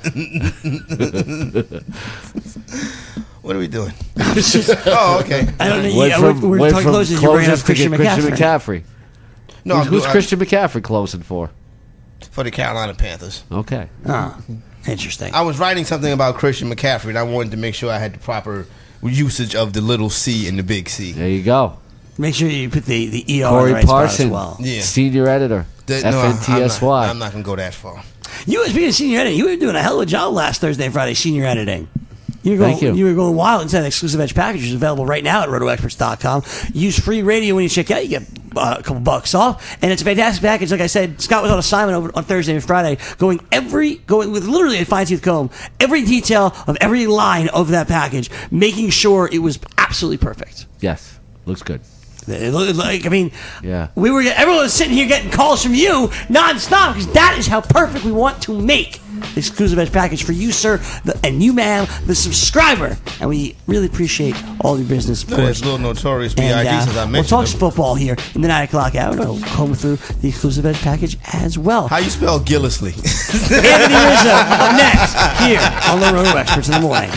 What are we doing? Oh, okay. I don't know. Went Yeah, from, we're, we're went talking from closers. You're bringing up closers to Christian get Christian McCaffrey. McCaffrey. No, Who's, I'm who's doing- Christian McCaffrey closing for? for the Carolina Panthers. Okay. Oh, interesting. I was writing something about Christian McCaffrey, and I wanted to make sure I had the proper usage of the little C and the big C. There you go. Make sure you put the, the E R in Corey the right spot Parson, as well. Yeah. senior editor, The- F no, N T S I'm Y. not, I'm not going to go that far. You, speaking of senior editing, you were doing a hell of a job last Thursday and Friday, senior editing. You were going, Thank you. were going wild inside the exclusive edge packages available right now at roto experts dot com. Use free radio when you check out. You get uh, a couple bucks off, and it's a fantastic package. Like I said, Scott was on assignment over on Thursday and Friday, going every going with literally a fine tooth comb, every detail of every line of that package, making sure it was absolutely perfect. Yes. Looks good. It looked like, I mean, Yeah. we were everyone was sitting here getting calls from you nonstop because that is how perfect we want to make the exclusive edge package for you, sir, the, and you, ma'am, the subscriber. And we really appreciate all your business, of Look at course. this little notorious B And I D uh, since I we'll mentioned talk him. football here in the nine o'clock hour. We'll comb through the exclusive edge package as well. How you spell Gillisley? Anthony Rizzo up next here on the Roto Experts in the morning.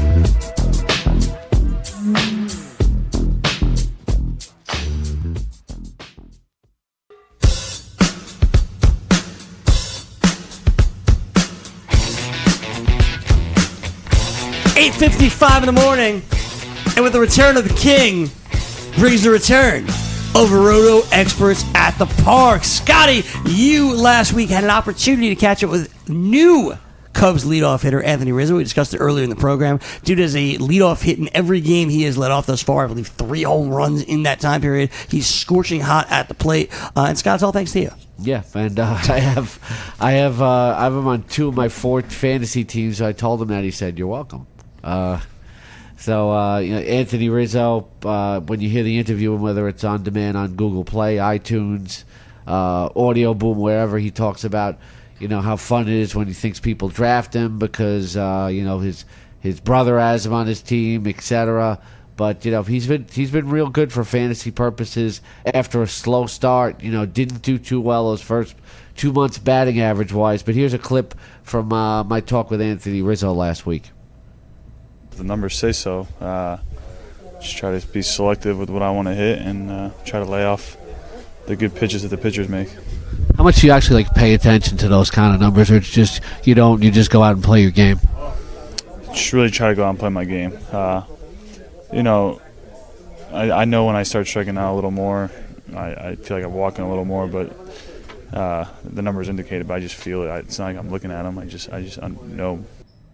eight fifty-five in the morning, and with the return of the king brings the return of Roto Experts at the Park. Scotty, you last week had an opportunity to catch up with new Cubs leadoff hitter Anthony Rizzo. We discussed it earlier in the program. Dude has a leadoff hit in every game he has led off thus far. I believe three home runs in that time period. He's scorching hot at the plate. Uh, and Scott, it's all thanks to you. Yeah, and uh, I have, I have, uh, I have him on two of my four fantasy teams. I told him that. He said, "You're welcome." Uh, So uh, you know, Anthony Rizzo, uh, when you hear the interview, whether it's on demand on Google Play, iTunes, uh, Audio Boom, wherever, he talks about you know how fun it is when he thinks people draft him because uh, you know his his brother has him on his team, et cetera. But you know he's been he's been real good for fantasy purposes after a slow start. You know didn't do too well those first two months batting average wise. But here's a clip from uh, my talk with Anthony Rizzo last week. The numbers say so. Uh, just try to be selective with what I want to hit and uh, try to lay off the good pitches that the pitchers make. How much do you actually like pay attention to those kind of numbers, or it's just you don't you just go out and play your game? Just really try to go out and play my game. Uh, You know, I, I know when I start striking out a little more, I, I feel like I'm walking a little more, but uh, the numbers indicate it, but I just feel it. I, it's not like I'm looking at them. I just I just know.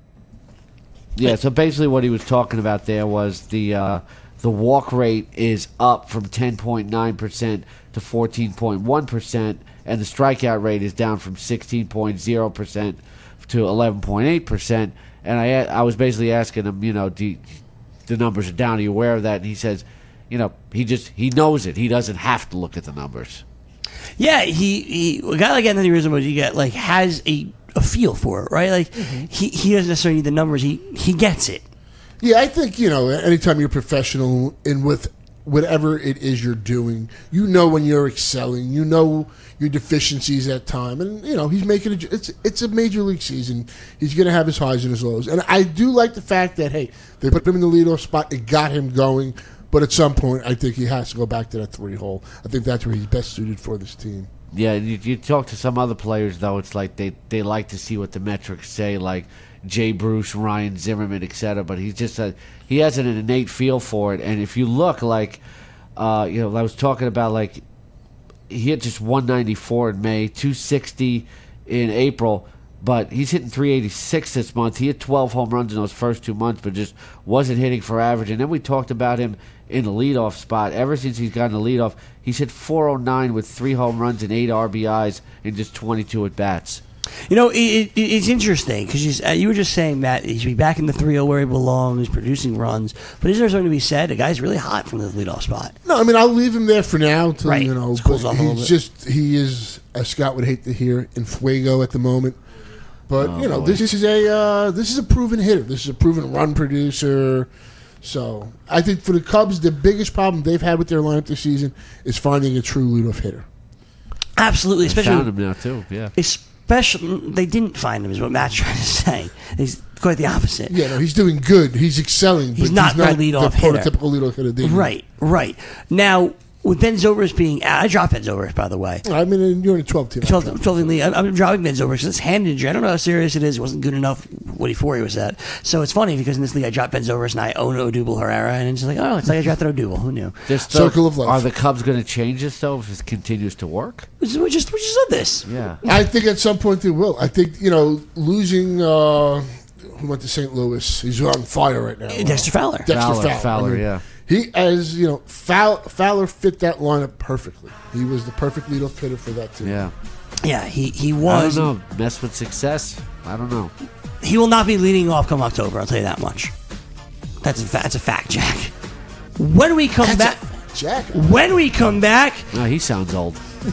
Yeah, so basically what he was talking about there was the uh, the walk rate is up from ten point nine percent to fourteen point one percent, and the strikeout rate is down from sixteen point zero percent to eleven point eight percent. And I I was basically asking him, you know, do you, the numbers are down. Are you aware of that? And he says, you know, he just he knows it. He doesn't have to look at the numbers. Yeah, he, he a guy like Anthony Rizzo, you get like has a, a feel for it, right? Like mm-hmm. he, he doesn't necessarily need the numbers. He he gets it. Yeah, I think you know. Anytime you're professional and with whatever it is you're doing, you know when you're excelling. You know your deficiencies at time, and you know he's making a, it's it's a major league season. He's going to have his highs and his lows, and I do like the fact that hey, they put him in the leadoff spot. It got him going, but at some point, I think he has to go back to that three hole. I think that's where he's best suited for this team. Yeah, you, you talk to some other players though. It's like they they like to see what the metrics say, like Jay Bruce, Ryan Zimmerman, et cetera. But he's just a he has an innate feel for it, and if you look like, uh, you know, I was talking about like. He hit just one ninety-four in May, two sixty in April, but he's hitting three eighty-six this month. He hit twelve home runs in those first two months, but just wasn't hitting for average. And then we talked about him in the leadoff spot. Ever since he's gotten the leadoff, he's hit four oh nine with three home runs and eight R B Is in just twenty-two at-bats. You know, it, it, it's interesting because uh, you were just saying that he should be back in the three oh where he belongs, producing runs. But is there something to be said? The guy's really hot from the leadoff spot. No, I mean I'll leave him there for now. Till, right, you know, it cools but off a little he's bit. just he is, as Scott would hate to hear, in fuego at the moment. But Oh, you know, boy. this is a uh, this is a proven hitter. This is a proven run producer. So I think for the Cubs, the biggest problem they've had with their lineup this season is finding a true leadoff hitter. Absolutely, I especially found him now too. Yeah. Especially, they didn't find him, is what Matt's trying to say. He's quite the opposite. Yeah, no, he's doing good. He's excelling. He's but not he's the not leadoff the hitter. prototypical leadoff hitter. They Right, right. Now, with Ben Zobrist being out, I dropped Ben Zobrist, by the way. I mean, you're in a twelve team. twelve, twelve in the league. I'm, I'm dropping Ben Zobrist because it's hand injury. I don't know how serious it is. It wasn't good enough what he for he was at. So it's funny because in this league I dropped Ben Zobrist and I own Odubel Herrera, and it's like, oh, it's like I drafted Odubel. Who knew? There's still- Circle of life. Are the Cubs going to change this though if it continues to work? We just, we just we just said this. Yeah. I think at some point they will. I think, you know, losing, uh, who went to Saint Louis, he's on fire right now. Dexter Fowler. Dexter Fowler, Fowler. Fowler, I mean, yeah. He, as you know, Fow- Fowler fit that lineup perfectly. He was the perfect leadoff hitter for that team. Yeah. Yeah, he, he I was. don't know. Mess with success? I don't know. He will not be leading off come October, I'll tell you that much. That's a, fa- that's a fact, Jack. When we come That's back. a- Jack. When we come back. No, he sounds old.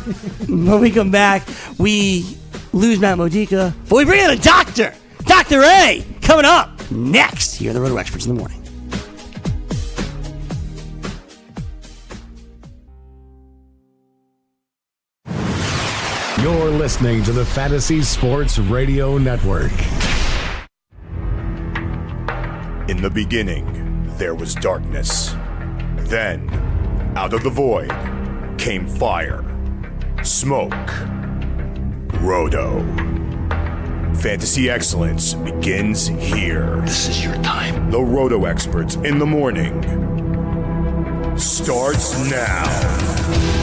When we come back, we lose Matt Modica, but we bring in a doctor, Doctor A, coming up next here on the Roto Experts in the Morning. You're listening to the Fantasy Sports Radio Network. In the beginning, there was darkness. Then, out of the void, came fire, smoke, Roto. Fantasy excellence begins here. This is your time. The Roto Experts in the Morning starts now.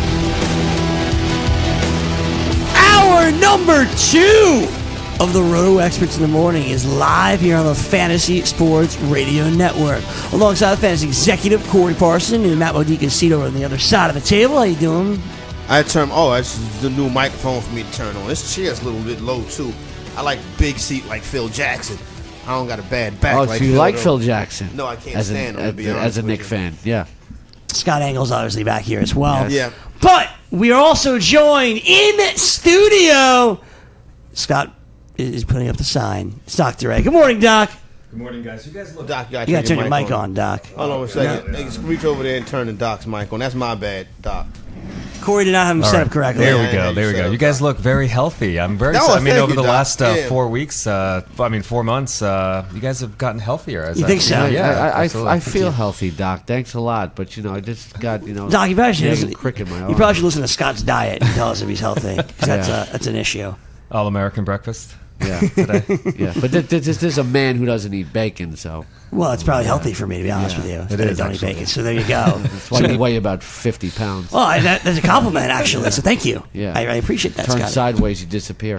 Hour number two of the Roto Experts in the Morning is live here on the Fantasy Sports Radio Network. Alongside the fantasy executive, Corey Parson, and Matt Modica's seat over on the other side of the table. How you doing? I turn. Oh, that's the new microphone for me to turn on. This chair's a little bit low too. I like big seat like Phil Jackson. I don't got a bad back. Oh, like so you Phil, like though. Phil Jackson? No, I can't as stand a, him, to be honest as a with Nick you. fan. Yeah. Scott Engel's obviously back here as well. Yeah. But we are also joined in studio. Scott is putting up the sign. It's Doctor A. Good morning, Doc. Good morning, guys. You guys look. Doc, you gotta, You got to turn your your mic on, Doc. Hold on a second. Hey, just reach over there and turn the Doc's mic on. That's my bad, Doc. Corey did not have him All set right. up correctly. There Yeah, we go. yeah, There we you go. set You up, guys Doc. look very healthy. I'm very. No, excited. I mean, thank over you, the Doc. last uh, Yeah. four weeks, uh, I mean, four months, uh, you guys have gotten healthier. As You I- think so? Yeah, I, I, absolutely. I, I feel healthy, Doc. Thanks a lot. But, you know, I just got, you know, Doc, you probably should nagging listen. crick in my You arm. probably should listen to Scott's diet and tell us if he's healthy, because that's Yeah. a that's an issue. All American breakfast Yeah. today. Yeah. But th- th- this is a man who doesn't eat bacon, so Well, it's probably healthy for me, to be honest Yeah. with you. It I is, don't eat actually. bacon, so there you go. that's why you weigh about fifty pounds. Well, I, that, that's a compliment, actually. So thank you. Yeah. I, I appreciate that, Turn Scott. sideways, you disappear.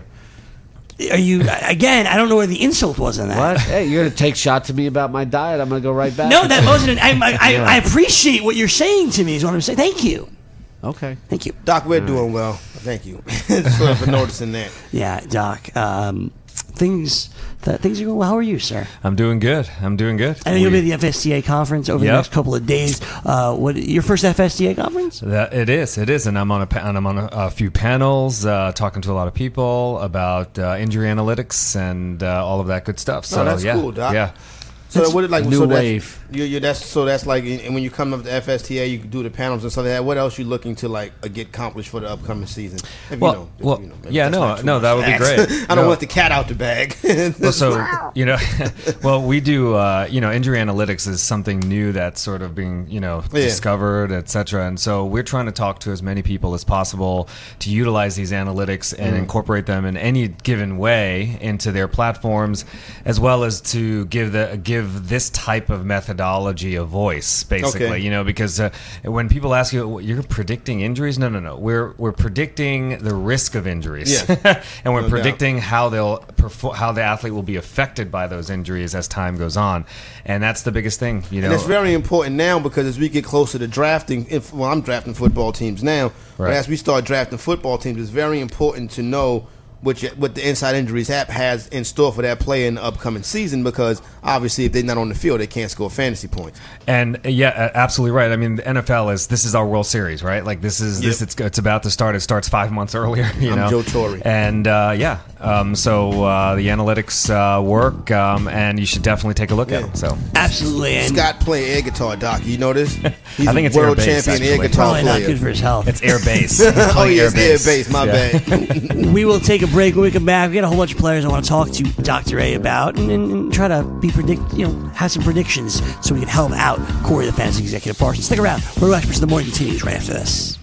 Are you again? I don't know where the insult was in that. What? Hey, you're going to take shots at me about my diet. I'm going to go right back. No, that wasn't. An, I, I, I, Yeah. I appreciate what you're saying to me. Is what I'm saying. Thank you. Okay. Thank you. Doc, we're doing well. Thank you for, for noticing that. Yeah, Doc. Um, things that things are going well. How are you, sir? I'm doing good. I'm doing good. I know you'll We- be at the F S T A conference over the Yep. next couple of days. Uh, what your first F S T A conference? That it is, it is, and I'm on a pa- and I'm on a, a few panels, uh, talking to a lot of people about uh, injury analytics and uh, all of that good stuff. So that's yeah, cool, Doc. yeah. So what like New so that's- wave. You, you that's so that's like, and when you come up to F S T A, you can do the panels and stuff like that. What else you looking to like uh, get accomplished for the upcoming season? If Well, you know, if well, you know, maybe yeah, that's no, not too no, much that to would be ask. great. I don't No. want the cat out the bag. Well, so you know, well, we do. Uh, you know, injury analytics is something new that's sort of being, you know, Yeah. discovered, et cetera. And so we're trying to talk to as many people as possible to utilize these analytics and Mm. incorporate them in any given way into their platforms, as well as to give the give this type of methodology a voice, basically. Okay. You know, because uh, when people ask you, "You're predicting injuries?" No, no, no. We're we're predicting the risk of injuries, Yeah. and we're No doubt. predicting how they'll perform, how the athlete will be affected by those injuries as time goes on, and that's the biggest thing. You know, And it's very important now because as we get closer to drafting, if, well, I'm drafting football teams now, but Right. as we start drafting football teams, it's very important to know what, you, what the Inside Injuries app has in store for that player in the upcoming season because obviously if they're not on the field, they can't score fantasy points. And uh, yeah, uh, absolutely right. I mean, the N F L is this is our World Series, right? Like this is this Yep. it's it's about to start. It starts five months earlier. You I'm know, Joe Torre. And uh, yeah, um, so uh, the analytics uh, work, um, and you should definitely take a look at Yeah. them. So Absolutely. And Scott play air guitar, Doc. You know this? He's I think a it's world air bass, champion air actually. guitar probably not player. good for his health. it's air bass. Oh, yes, air bass. My Yeah. bad. We will take a break. When we come back, we got a whole bunch of players I want to talk to Doctor A about and, and, and try to be predict, you know, have some predictions so we can help out Corey, the fantasy executive Parsons. Stick around. Pro Experts in the Morning continues right after this.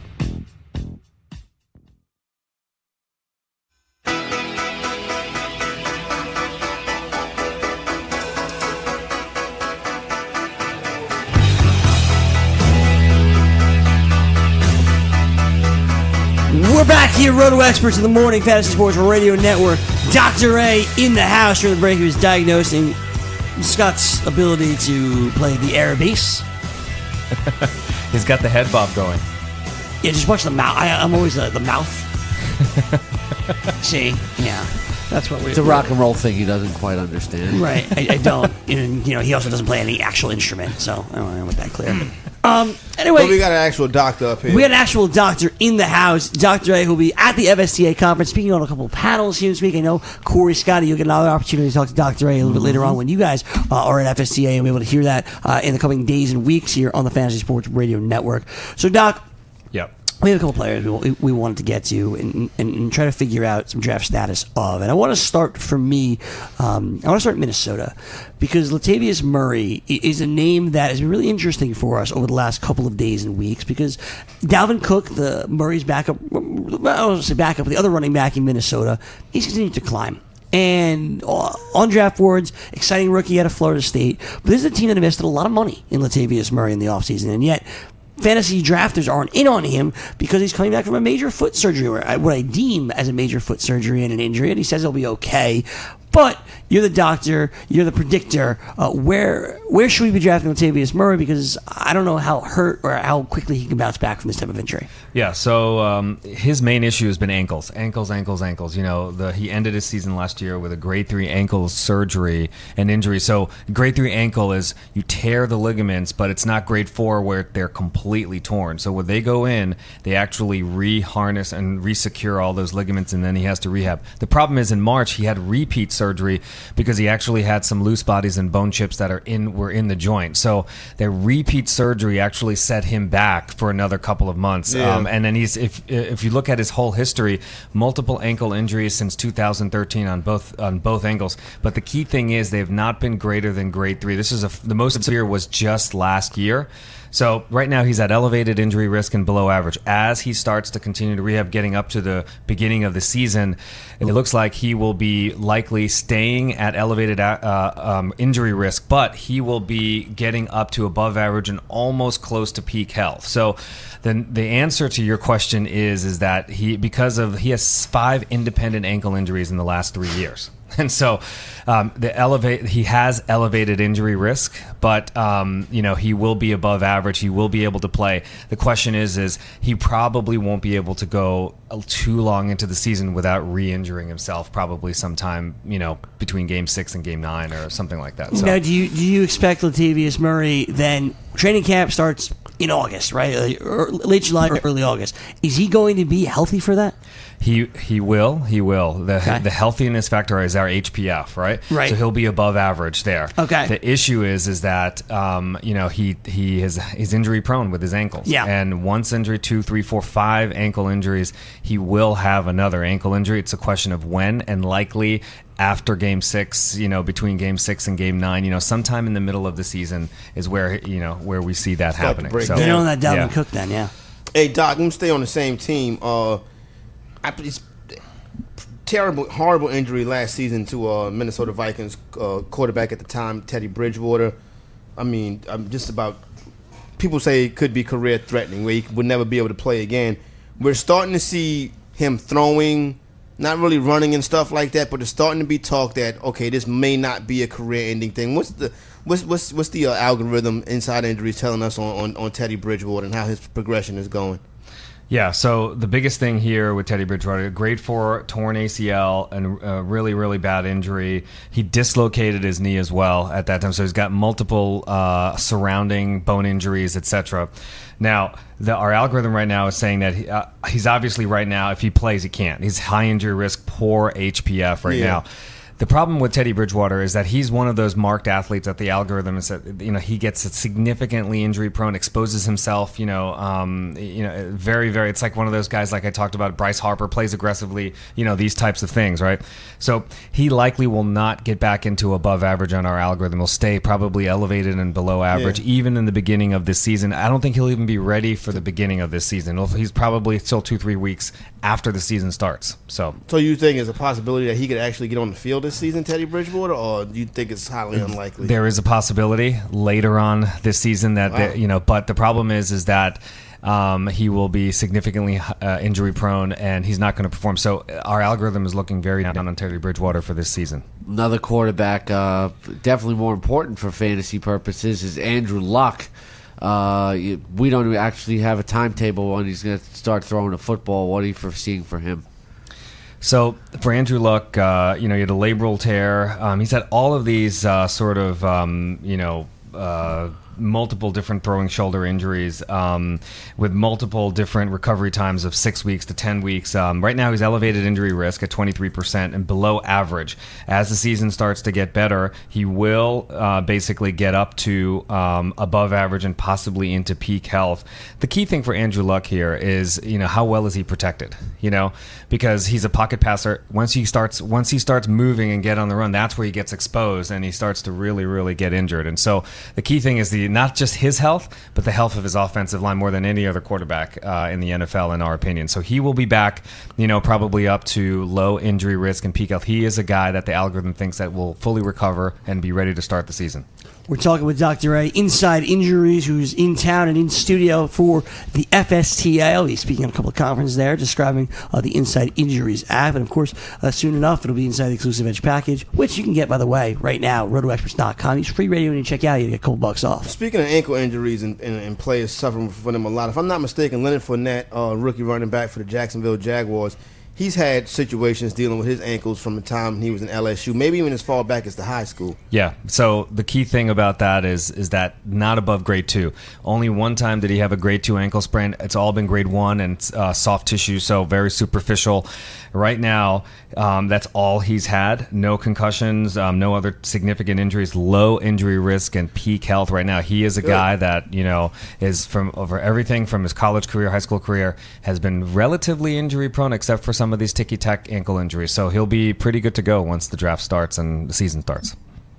We're back here, Roto Experts in the Morning, Fantasy Sports Radio Network. Doctor A in the house during the break. He was diagnosing Scott's ability to play the air bass. He's got the head bob going. Yeah, just watch the mouth. I, I'm always uh, the mouth. See? Yeah. That's what we It's a rock and roll thing he doesn't quite understand. Right. I, I don't. And, you know, he also doesn't play any actual instrument, so I want to make that clear. Um, anyway. But we got an actual doctor up here. We got an actual doctor in the house, Doctor A, who'll be at the F S T A conference, speaking on a couple of panels here this week. I know Corey, Scotty, you'll get another opportunity to talk to Doctor A a little bit later on when you guys uh, are at F S T A and be able to hear that uh, in the coming days and weeks here on the Fantasy Sports Radio Network. So, Doc, Yep. we have a couple players we, we wanted to get to and, and, and try to figure out some draft status of. And I want to start for me, um, I want to start Minnesota because Latavius Murray i- is a name that has been really interesting for us over the last couple of days and weeks because Dalvin Cook, the Murray's backup, I don't want to say backup, the other running back in Minnesota, he's continued to climb. And uh, on draft boards, exciting rookie out of Florida State. But this is a team that invested a lot of money in Latavius Murray in the offseason, and yet fantasy drafters aren't in on him because he's coming back from a major foot surgery, or what I deem as a major foot surgery and an injury, and he says he'll be okay. But you're the doctor, you're the predictor. Uh, where where should we be drafting Latavius Murray? Because I don't know how hurt or how quickly he can bounce back from this type of injury. Yeah, so um, his main issue has been ankles, ankles, ankles, ankles. You know, the, he ended his season last year with a grade three ankle surgery and injury. So grade three ankle is you tear the ligaments, but it's not grade four where they're completely torn. So when they go in, they actually re-harness and re-secure all those ligaments, and then he has to rehab. The problem is in March he had repeat surgery because he actually had some loose bodies and bone chips that are in were in the joint. So the repeat surgery actually set him back for another couple of months. Yeah. Um, and then he's if if you look at his whole history, multiple ankle injuries since two thousand thirteen on both on both ankles. But the key thing is they have not been greater than grade three. This is a, the most severe was just last year. So right now he's at elevated injury risk and below average. As he starts to continue to rehab, getting up to the beginning of the season, it looks like he will be likely staying at elevated uh, um, injury risk, but he will be getting up to above average and almost close to peak health. So then the answer to your question is is that he because of he has five independent ankle injuries in the last three years. And so, um, the elevate he has elevated injury risk, but um, you know he will be above average. He will be able to play. The question is, is he probably won't be able to go too long into the season without re-injuring himself. Probably sometime you know between game six and game nine or something like that. So. Now, do you do you expect Latavius Murray then? Training camp starts in August, right? Or late July or early August. Is he going to be healthy for that? He he will he will the Okay. the healthiness factor is our H P F, right? Right. So he'll be above average there. Okay. The issue is is that um, you know he he is he's injury prone with his ankles. Yeah. And once injury, two, three, four, five ankle injuries, he will have another ankle injury. It's a question of when, and likely after game six, you know, between game six and game nine, you know, sometime in the middle of the season is where you know where we see that Start to happening. break So down. They're on that Dalvin yeah. Cook then, yeah. Hey Doc, let me stay on the same team. Uh, I, it's terrible, horrible injury last season to uh, Minnesota Vikings uh, quarterback at the time, Teddy Bridgewater. I mean, I'm just about. People say it could be career threatening, where he would never be able to play again. We're starting to see him throwing, not really running and stuff like that, but it's starting to be talk that okay, this may not be a career-ending thing. What's the what's what's what's the uh, algorithm inside injuries telling us on, on on Teddy Bridgewater and how his progression is going? Yeah, so the biggest thing here with Teddy Bridgewater, grade four torn A C L and a really, really bad injury. He dislocated his knee as well at that time, so he's got multiple uh, surrounding bone injuries, et cetera. Now, the, our algorithm right now is saying that he, uh, he's obviously right now, if he plays, he can't. He's high injury risk, poor H P F right Yeah. now. The problem with Teddy Bridgewater is that he's one of those marked athletes that the algorithm is that you know he gets significantly injury prone, exposes himself, you know, um, you know, very very. It's like one of those guys like I talked about. Bryce Harper plays aggressively, you know, these types of things, right? So he likely will not get back into above average on our algorithm. He'll stay probably elevated and below average, Yeah. even in the beginning of this season. I don't think he'll even be ready for the beginning of this season. He's probably still two three weeks after the season starts. So. So you think it's a possibility that he could actually get on the field this season, Teddy Bridgewater, or do you think it's highly unlikely? There is a possibility later on this season that Wow. the, you know, but the problem is is that um, he will be significantly uh, injury prone and he's not going to perform. So our algorithm is looking very down on Teddy Bridgewater for this season. Another quarterback, uh, definitely more important for fantasy purposes, is Andrew Luck. Uh, you- we don't actually have a timetable when he's going to start throwing a football. What are you foreseeing for him? So for Andrew Luck, uh, you know, he had a labral tear. Um, he's had all of these uh, sort of, um, you know, uh, multiple different throwing shoulder injuries um, with multiple different recovery times of six weeks to ten weeks. Um, right now, he's elevated injury risk at twenty-three percent and below average. As the season starts to get better, he will uh, basically get up to um, above average and possibly into peak health. The key thing for Andrew Luck here is, you know, how well is he protected? You know, because he's a pocket passer. Once he starts, once he starts moving and get on the run, that's where he gets exposed and he starts to really, really get injured. And so the key thing is the not just his health, but the health of his offensive line more than any other quarterback uh, in the N F L, in our opinion. So he will be back, you know, probably up to low injury risk and peak health. He is a guy that the algorithm thinks that will fully recover and be ready to start the season. We're talking with Doctor A, Inside Injuries, who's in town and in studio for the F S T A. I'll be speaking at a couple of conferences there, describing uh, the Inside Injuries app. And, of course, uh, soon enough, it'll be Inside the Exclusive Edge package, which you can get, by the way, right now, roto experts dot com. Use free radio when you check out. You get a couple bucks off. Speaking of ankle injuries and, and, and players suffering from them a lot, if I'm not mistaken, Leonard Fournette, uh, rookie running back for the Jacksonville Jaguars, he's had situations dealing with his ankles from the time he was in L S U, maybe even as far back as the high school. Yeah, so the key thing about that is is that not above grade two. Only one time did he have a grade two ankle sprain. It's all been grade one and uh, soft tissue, so very superficial. Right now, um, that's all he's had. No concussions, um, no other significant injuries, low injury risk and peak health right now. He is a Good. guy that, you know, is from over everything from his college career, high school career, has been relatively injury prone except for some of these ticky-tack ankle injuries. So he'll be pretty good to go once the draft starts and the season starts.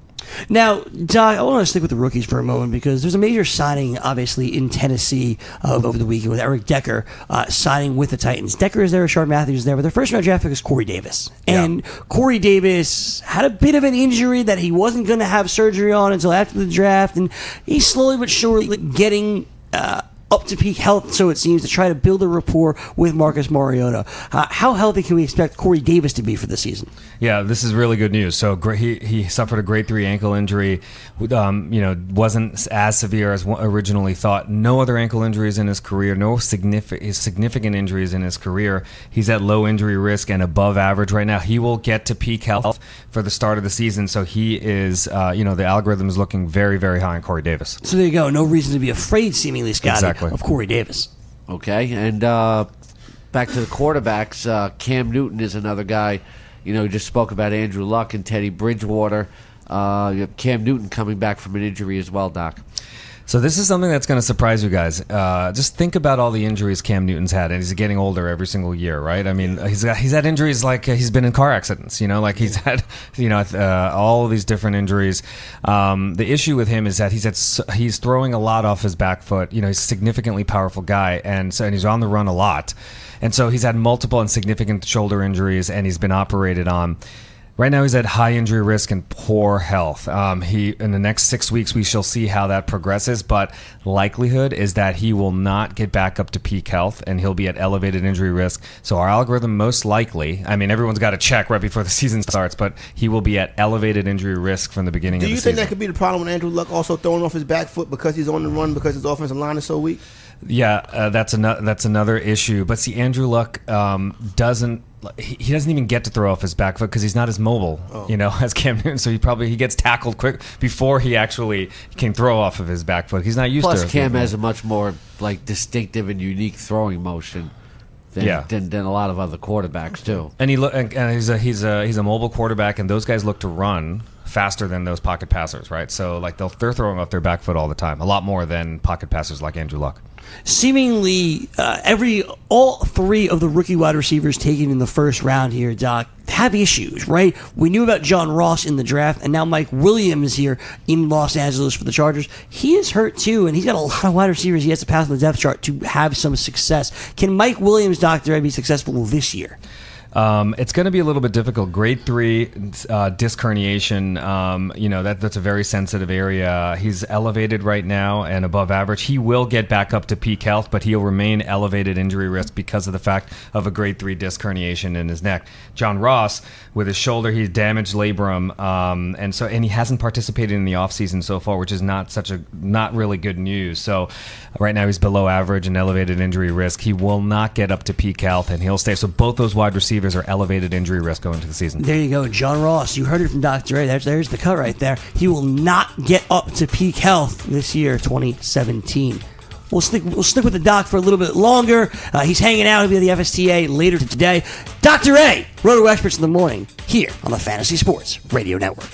Now, Doc, I want to stick with the rookies for a moment because there's a major signing, obviously, in Tennessee uh, over the weekend with Eric Decker uh, signing with the Titans. Decker is there, Rashard Matthews is there, but their first-round draft pick is Corey Davis. And yeah. Corey Davis had a bit of an injury that he wasn't going to have surgery on until after the draft, and he's slowly but surely getting uh, up to peak health, so it seems, to try to build a rapport with Marcus Mariota. Uh, how healthy can we expect Corey Davis to be for the season? Yeah, this is really good news. So he he suffered a grade three ankle injury. Um, you know, wasn't as severe as originally thought. No other ankle injuries in his career. No significant significant injuries in his career. He's at low injury risk and above average right now. He will get to peak health for the start of the season. So he is, uh, you know, the algorithm is looking very, very high on Corey Davis. So there you go. No reason to be afraid, seemingly, Scotty, exactly. of Corey Davis. Okay, and uh, back to the quarterbacks. Uh, Cam Newton is another guy. You know, we just spoke about Andrew Luck and Teddy Bridgewater. Uh, you have Cam Newton coming back from an injury as well, Doc. So this is something that's going to surprise you guys. Uh, just think about all the injuries Cam Newton's had, and he's getting older every single year, right? I mean, he's got, he's had injuries like uh, he's been in car accidents, you know, like he's had, you know, uh, all of these different injuries. Um, the issue with him is that he's at, he's throwing a lot off his back foot. You know, he's a significantly powerful guy, and so and he's on the run a lot, and so he's had multiple and significant shoulder injuries, and he's been operated on. Right now, he's at high injury risk and poor health. Um, he in the next six weeks, we shall see how that progresses. But likelihood is that he will not get back up to peak health, and he'll be at elevated injury risk. So our algorithm most likely, I mean, everyone's got to check right before the season starts, but he will be at elevated injury risk from the beginning Do of the you season. think that could be the problem with Andrew Luck also throwing off his back foot because he's on the run because his offensive line is so weak? Yeah, uh, that's another that's another issue. But see, Andrew Luck um, doesn't. He, he doesn't even get to throw off his back foot because he's not as mobile, oh. you know, as Cam Newton. So he probably he gets tackled quick before he actually can throw off of his back foot. He's not used Plus, to it. Plus, Cam has a much more like distinctive and unique throwing motion than, yeah. than, than a lot of other quarterbacks too. And he look and, and he's a he's a he's a mobile quarterback, and those guys look to run faster than those pocket passers, right? So like they'll they're throwing off their back foot all the time, a lot more than pocket passers like Andrew Luck. Seemingly, uh, every all three of the rookie wide receivers taken in the first round here, Doc, have issues, right? We knew about John Ross in the draft, and now Mike Williams here in Los Angeles for the Chargers. He is hurt too, and he's got a lot of wide receivers he has to pass on the depth chart to have some success. Can Mike Williams, Doctor, be successful this year? Um, it's going to be a little bit difficult. Grade three uh, disc herniation, um, you know, that that's a very sensitive area. He's elevated right now and above average. He will get back up to peak health, but he'll remain elevated injury risk because of the fact of a grade three disc herniation in his neck. John Ross, with his shoulder, he's damaged labrum, um, and so and he hasn't participated in the offseason so far, which is not such a not really good news. So right now he's below average and elevated injury risk. He will not get up to peak health, and he'll stay. So both those wide receivers are elevated injury risk going into the season. There you go, John Ross. You heard it from Doctor A. There's, there's the cut right there. He will not get up to peak health this year, twenty seventeen. We'll stick, we'll stick with the doc for a little bit longer. Uh, he's hanging out via the F S T A later today. Doctor A, Roto Experts in the Morning, here on the Fantasy Sports Radio Network.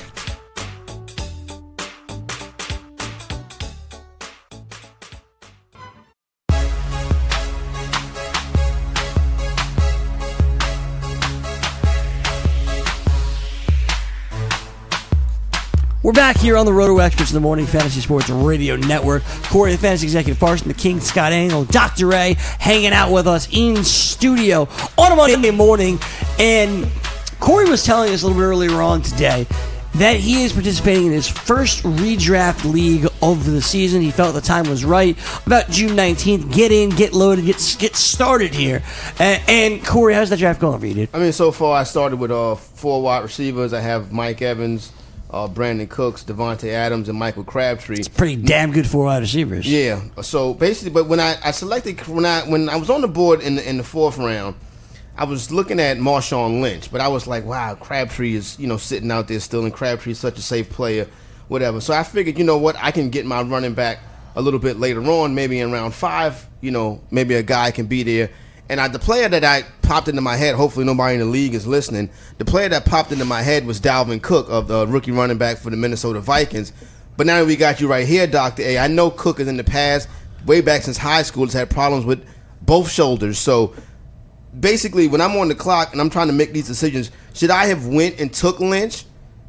We're back here on the Roto Experts in the Morning Fantasy Sports Radio Network. Corey, the Fantasy Executive Parson, the King, Scott Engel, Doctor A, hanging out with us in studio on a Monday morning. And Corey was telling us a little bit earlier on today that he is participating in his first redraft league of the season. He felt the time was right. About June nineteenth, get in, get loaded, get get started here. Uh, and Corey, how's that draft going for you, dude? I mean, so far I started with uh, four wide receivers. I have Mike Evans, uh, Brandon Cooks, Devontae Adams, and Michael Crabtree. It's pretty damn good four wide receivers. Yeah. So basically, but when I, I selected when I when I was on the board in the, in the fourth round, I was looking at Marshawn Lynch, but I was like, wow, Crabtree is, you know, sitting out there still, and Crabtree is such a safe player, whatever. So I figured, you know what, I can get my running back a little bit later on, maybe in round five, you know, maybe a guy can be there. And I, the player that I popped into my head, hopefully nobody in the league is listening, the player that popped into my head was Dalvin Cook, of the rookie running back for the Minnesota Vikings. But now that we got you right here, Doctor A, I know Cook has in the past, way back since high school, has had problems with both shoulders. So basically, when I'm on the clock and I'm trying to make these decisions, should I have went and took Lynch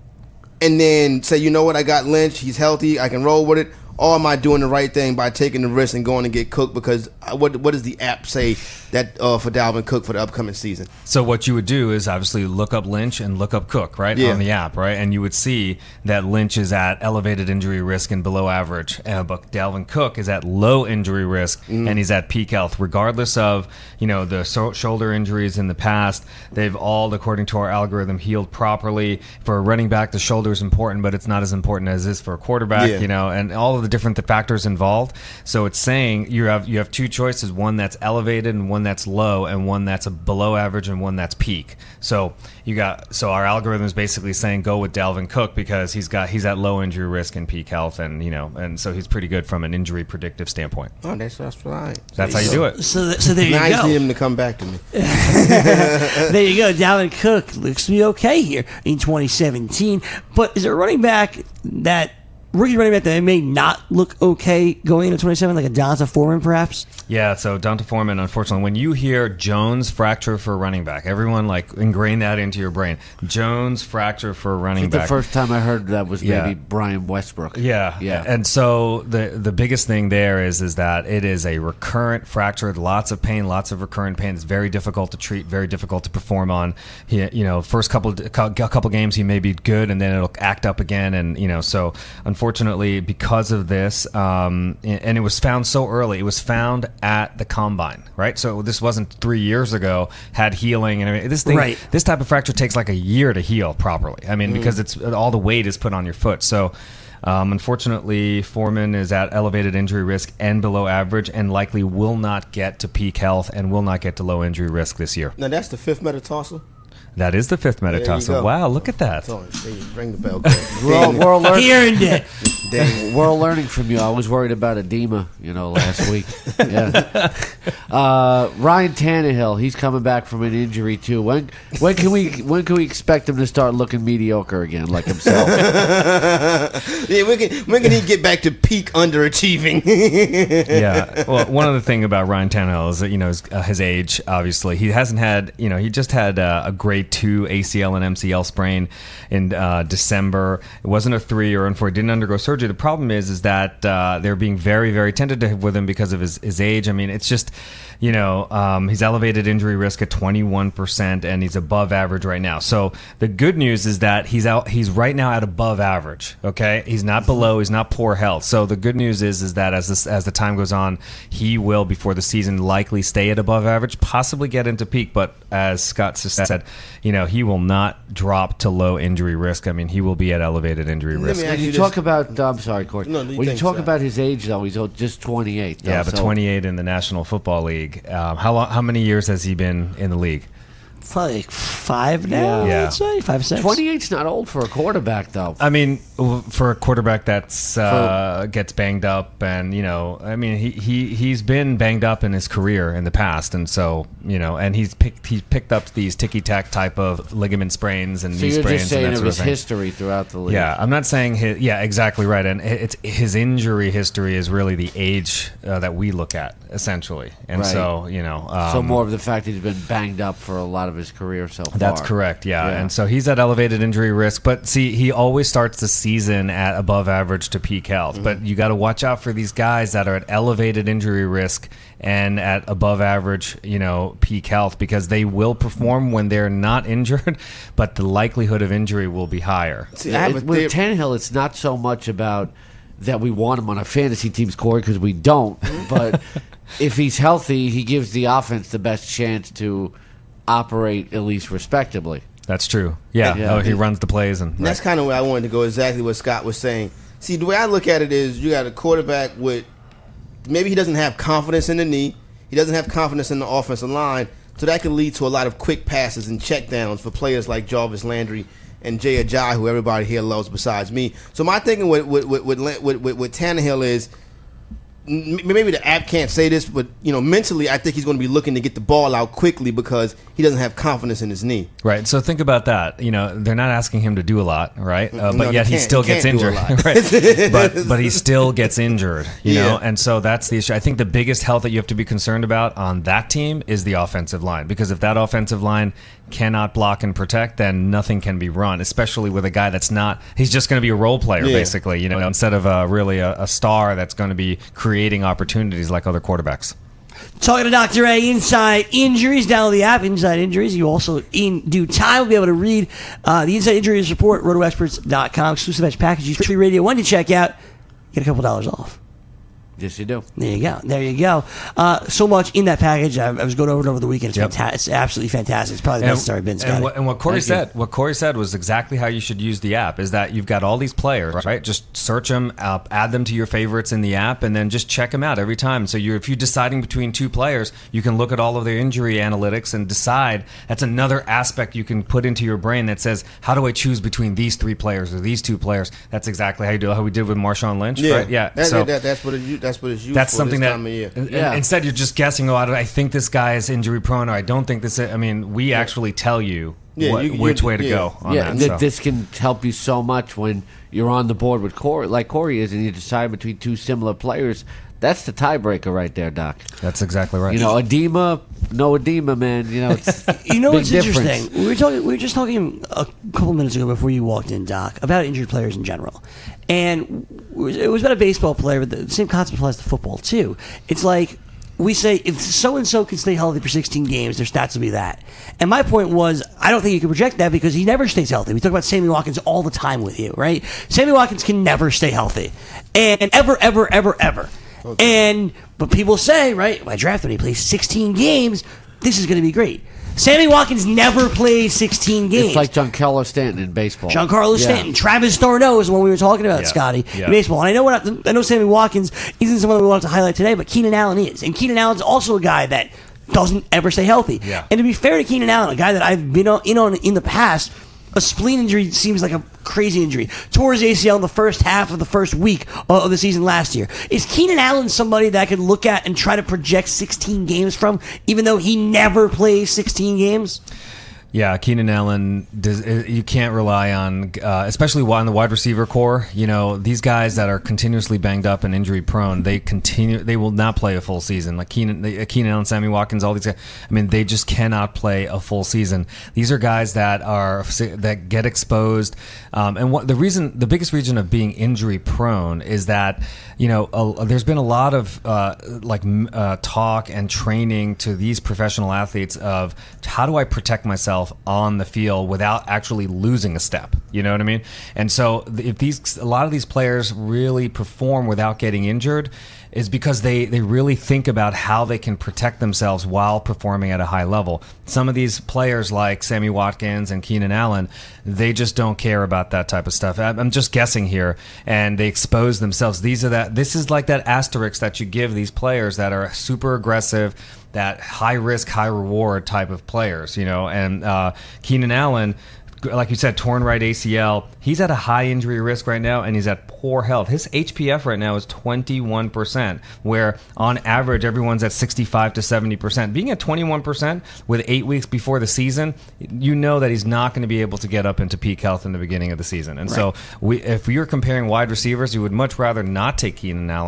and then say, you know what, I got Lynch, he's healthy, I can roll with it? Or am I doing the right thing by taking the risk and going to get Cook? Because what what does the app say that uh, for Dalvin Cook for the upcoming season? So what you would do is obviously look up Lynch and look up Cook, right, Yeah. on the app, right? And you would see that Lynch is at elevated injury risk and below average, uh, but Dalvin Cook is at low injury risk and he's at peak health, regardless of, you know, the so- shoulder injuries in the past. They've all, according to our algorithm, healed properly. For a running back, the shoulder is important, but it's not as important as is for a quarterback, Yeah. you know, and all of the different th- factors involved. So it's saying you have you have two choices: one that's elevated and one that's low, and one that's a below average and one that's peak. So you got so our algorithm is basically saying go with Dalvin Cook because he's got he's at low injury risk and peak health, and you know, and so he's pretty good from an injury predictive standpoint. Oh, that's that's right. That's how you do it. So, th- so there you Now I just go. need him to come back to me. There you go. Dalvin Cook looks to be okay here in twenty seventeen. But is it a running back that rookie running back that may not look okay going into twenty seventeen, like a Donta Foreman perhaps? Yeah, so Donta Foreman, unfortunately, when you hear Jones fracture for a running back, everyone like ingrain that into your brain. Jones fracture for a I running think back. the first time I heard that was Yeah. maybe Brian Westbrook. Yeah, Yeah. And so the the biggest thing there is is that it is a recurrent fracture, lots of pain, lots of recurrent pain. It's very difficult to treat, very difficult to perform on. He, you know, first couple a couple games he may be good, and then it'll act up again, and you know, so unfortunately because of this, um, and it was found so early, it was found at the combine, right? So this wasn't three years ago. Had healing and everything. This thing, Right. this type of fracture takes like a year to heal properly. I mean, because it's all the weight is put on your foot. So, um, unfortunately, Foreman is at elevated injury risk and below average, and likely will not get to peak health and will not get to low injury risk this year. Now that's the fifth metatarsal. That is the fifth There you metatarsal. go. Wow, look at that. Sorry, there you- ring the bell. We're all, we're all learning. He earned it. Dang. We're all learning from you. I was worried about edema, you know, last week. Yeah. Uh, Ryan Tannehill, he's coming back from an injury too. When when can we when can we expect him to start looking mediocre again, like himself? Yeah, when can, when can he get back to peak underachieving? Yeah. Well, one other thing about Ryan Tannehill is that, you know, his, uh, his age, obviously. He hasn't had, you know, he just had uh, a grade two A C L and M C L sprain in uh, December. It wasn't a three or four. He didn't undergo surgery. The problem is, is that uh, they're being very, very tentative with him because of his, his age. I mean, it's just, you know, um, he's elevated injury risk at twenty-one percent, and he's above average right now. So the good news is that he's out. He's right now at above average. Okay, he's not below. He's not poor health. So the good news is, is that as this, as the time goes on, he will before the season likely stay at above average, possibly get into peak. But as Scott just said, you know, he will not drop to low injury risk. I mean, he will be at elevated injury Let risk. me When ask you you talk this. about, I'm sorry, Court. No, you when you think talk so. about his age, though, he's just twenty-eight. Though, Yeah, but so- twenty-eight in the National Football League. Um, how long? How many years has he been in the league? Probably like five now, Yeah. I'd say. Five, six. twenty-eight's not old for a quarterback, though. I mean, for a quarterback that's uh, gets banged up, and you know, I mean, he, he he's been banged up in his career in the past, and so you know, and he's picked he's picked up these ticky tack type of ligament sprains and So knee you're sprains just saying and that of sort his of thing. history throughout the league. Yeah, I'm not saying his, yeah, exactly right, and it's his injury history is really the age uh, that we look at essentially, and Right. so you know, um, So more of the fact that he's been banged up for a lot of his career so far. That's correct, yeah. yeah. And so he's at elevated injury risk. But see, he always starts the season at above average to peak health. Mm-hmm. But you got to watch out for these guys that are at elevated injury risk and at above average, you know, peak health, because they will perform when they're not injured, but the likelihood of injury will be higher. See, it, with Tannehill, it's not so much about that we want him on our fantasy teams, Corey, because we don't. But if he's healthy, he gives the offense the best chance to operate at least respectably. That's true. Yeah, yeah. Oh, he runs the plays, and, and that's right. kind of where I wanted to go. Exactly what Scott was saying. See, the way I look at it is, you got a quarterback with maybe he doesn't have confidence in the knee, he doesn't have confidence in the offensive line, so that can lead to a lot of quick passes and checkdowns for players like Jarvis Landry and Jay Ajayi, who everybody here loves besides me. So my thinking with with with with, with, with, with Tannehill is, maybe the app can't say this, but you know, mentally, I think he's going to be looking to get the ball out quickly because he doesn't have confidence in his knee. Right. So think about that. You know, they're not asking him to do a lot, right? Uh, but no, yet he still he gets injured. right. But but he still gets injured. You yeah. know, and so that's the issue. I think the biggest health that you have to be concerned about on that team is the offensive line, because if that offensive line cannot block and protect, then nothing can be run, especially with a guy that's not, he's just going to be a role player, yeah. basically, you know, instead of uh, really a, a star that's going to be creating opportunities like other quarterbacks. Talking to Doctor A, Inside Injuries, download the app, Inside Injuries. You also, in due time, will be able to read uh, the Inside Injuries report, roto experts dot com, exclusive edge packages, free Radio one to check out. Get a couple dollars off. Yes, you do. There you go. There you go. Uh, so much in that package. I, I was going over it over the weekend. It's, yep. fanta- it's absolutely fantastic. It's probably the best I've been. And what, and what Corey Thank said, you. what Corey said was exactly how you should use the app. Is that you've got all these players, right? Just search them, uh, add them to your favorites in the app, and then just check them out every time. So you're, if you're deciding between two players, you can look at all of their injury analytics and decide. That's another aspect you can put into your brain that says, how do I choose between these three players or these two players? That's exactly how you do. How we did with Marshawn Lynch, yeah. right? Yeah. That, so that, that's what it, that's what it's used that's for. Something that, yeah. Instead, you're just guessing. Oh, I think this guy is injury prone, or I don't think this. Is, I mean, we yeah. actually tell you, yeah, what, you which way to yeah. go. On yeah, that, th- so. this can help you so much when you're on the board with Corey, like Corey is, and you decide between two similar players. That's the tiebreaker right there, Doc. That's exactly right. You know, edema, no edema, man. You know, it's you know what's difference. interesting. We were talking. We were just talking a couple minutes ago before you walked in, Doc, about injured players in general, and it was about a baseball player, but the same concept applies to football too. It's like, we say if so and so can stay healthy for sixteen games, their stats will be that. And my point was, I don't think you can project that because he never stays healthy. We talk about Sammy Watkins all the time with you, right? Sammy Watkins can never stay healthy, and ever, ever, ever, ever. Okay. And but people say, right? I drafted him. He plays sixteen games. This is going to be great. Sammy Watkins never plays sixteen games. It's like Giancarlo Stanton in baseball. Giancarlo yeah. Stanton, Travis d'Arnaud is the one we were talking about, yeah. Scotty, yeah. in baseball. And I know we're not, I know Sammy Watkins isn't someone that we wanted to highlight today, but Keenan Allen is, and Keenan Allen's also a guy that doesn't ever stay healthy. Yeah. And to be fair to Keenan Allen, a guy that I've been on, in on in the past, a spleen injury seems like a crazy injury. Tore his A C L in the first half of the first week of the season last year. Is Keenan Allen somebody that I could look at and try to project sixteen games from, even though he never plays sixteen games? Yeah, Keenan Allen, does, you can't rely on, uh, especially on the wide receiver core. You know, these guys that are continuously banged up and injury prone, they continue, they will not play a full season. Like Keenan, they, Keenan Allen, Sammy Watkins, all these guys. I mean, they just cannot play a full season. These are guys that are that get exposed, um, and what the reason, the biggest reason of being injury prone is that, you know, a, there's been a lot of uh, like uh, talk and training to these professional athletes of how do I protect myself on the field without actually losing a step. You know what I mean? And so if these, a lot of these players really perform without getting injured is because they, they really think about how they can protect themselves while performing at a high level. Some of these players like Sammy Watkins and Keenan Allen, they just don't care about that type of stuff. I'm just guessing here, and they expose themselves. These are that. This is like that asterisk that you give these players that are super aggressive, that high risk, high reward type of players, you know. And uh, Keenan Allen, like you said, torn right A C L. He's at a high injury risk right now, and he's at poor health. His H P F right now is twenty-one percent, where on average everyone's at sixty-five to seventy percent. Being at twenty-one percent with eight weeks before the season, you know that he's not going to be able to get up into peak health in the beginning of the season. And right. so we, if you're comparing wide receivers, you would much rather not take Keenan Allen,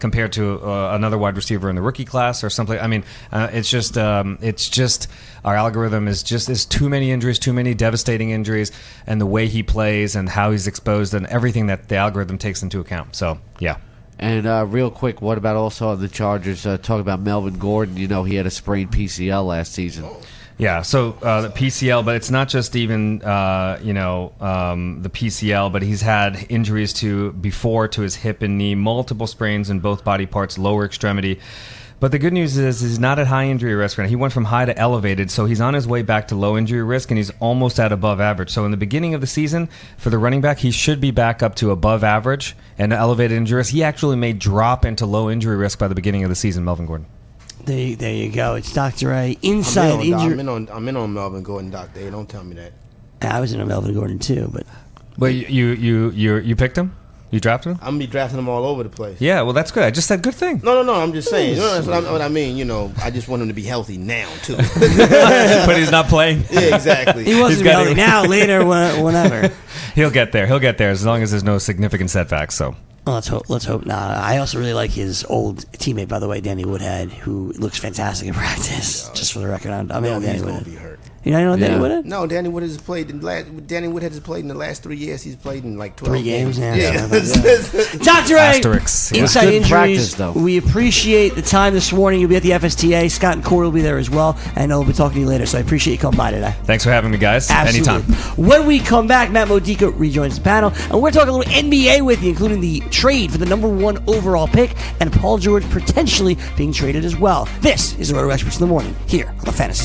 compared to uh, another wide receiver in the rookie class or something. I mean, uh, it's just um, it's just our algorithm is just is too many injuries, too many devastating injuries, and the way he plays and how he's exposed and everything that the algorithm takes into account. So yeah. And uh, real quick, what about also on the Chargers? Uh, talk about Melvin Gordon. You know, he had a sprained P C L last season. Yeah, so uh, the P C L, but it's not just even uh, you know um, the P C L, but he's had injuries to before to his hip and knee, multiple sprains in both body parts, lower extremity. But the good news is he's not at high injury risk right now. He went from high to elevated, so he's on his way back to low injury risk, and he's almost at above average. So in the beginning of the season, for the running back, he should be back up to above average and elevated injury risk. He actually may drop into low injury risk by the beginning of the season, Melvin Gordon. There you, there you go. It's Doctor A. Inside I'm in on, injury. I'm in on, I'm in on Melvin Gordon, Doctor A. Don't tell me that. I was in on Melvin Gordon too, but But you you you you, you picked him? You drafted him? I'm gonna be drafting them all over the place. Yeah, well, that's good. I just said good thing. No, no, no. I'm just saying. You know that's what, what I mean. You know, I just want him to be healthy now too. But he's not playing. Yeah, exactly. he wasn't got really it. now, later, wh- whenever. He'll get there. He'll get there as long as there's no significant setbacks. So. Well, let's hope. Let's hope not. I also really like his old teammate, by the way, Danny Woodhead, who looks fantastic in practice. Just for the record, I'm, I'm in No, on Danny he's gonna Woodhead. be hurt. You know, you know Yeah. Danny Woodhead? No, Danny Woodhead has played in last. Danny Woodhead has played in the last three years. He's played in like twelve Three games, yeah. Yeah. Doctor A, Asterisks, yeah. Inside Good Injuries. practice, though. We appreciate the time this morning. You'll be at the F S T A. Scott and Corey will be there as well. And I'll be talking to you later, so I appreciate you coming by today. Thanks for having me, guys. Absolutely. Anytime. When we come back, Matt Modica rejoins the panel, and we're talking a little N B A with you, including the trade for the number one overall pick and Paul George potentially being traded as well. This is the Roto Experts in the Morning here on the Fantasy.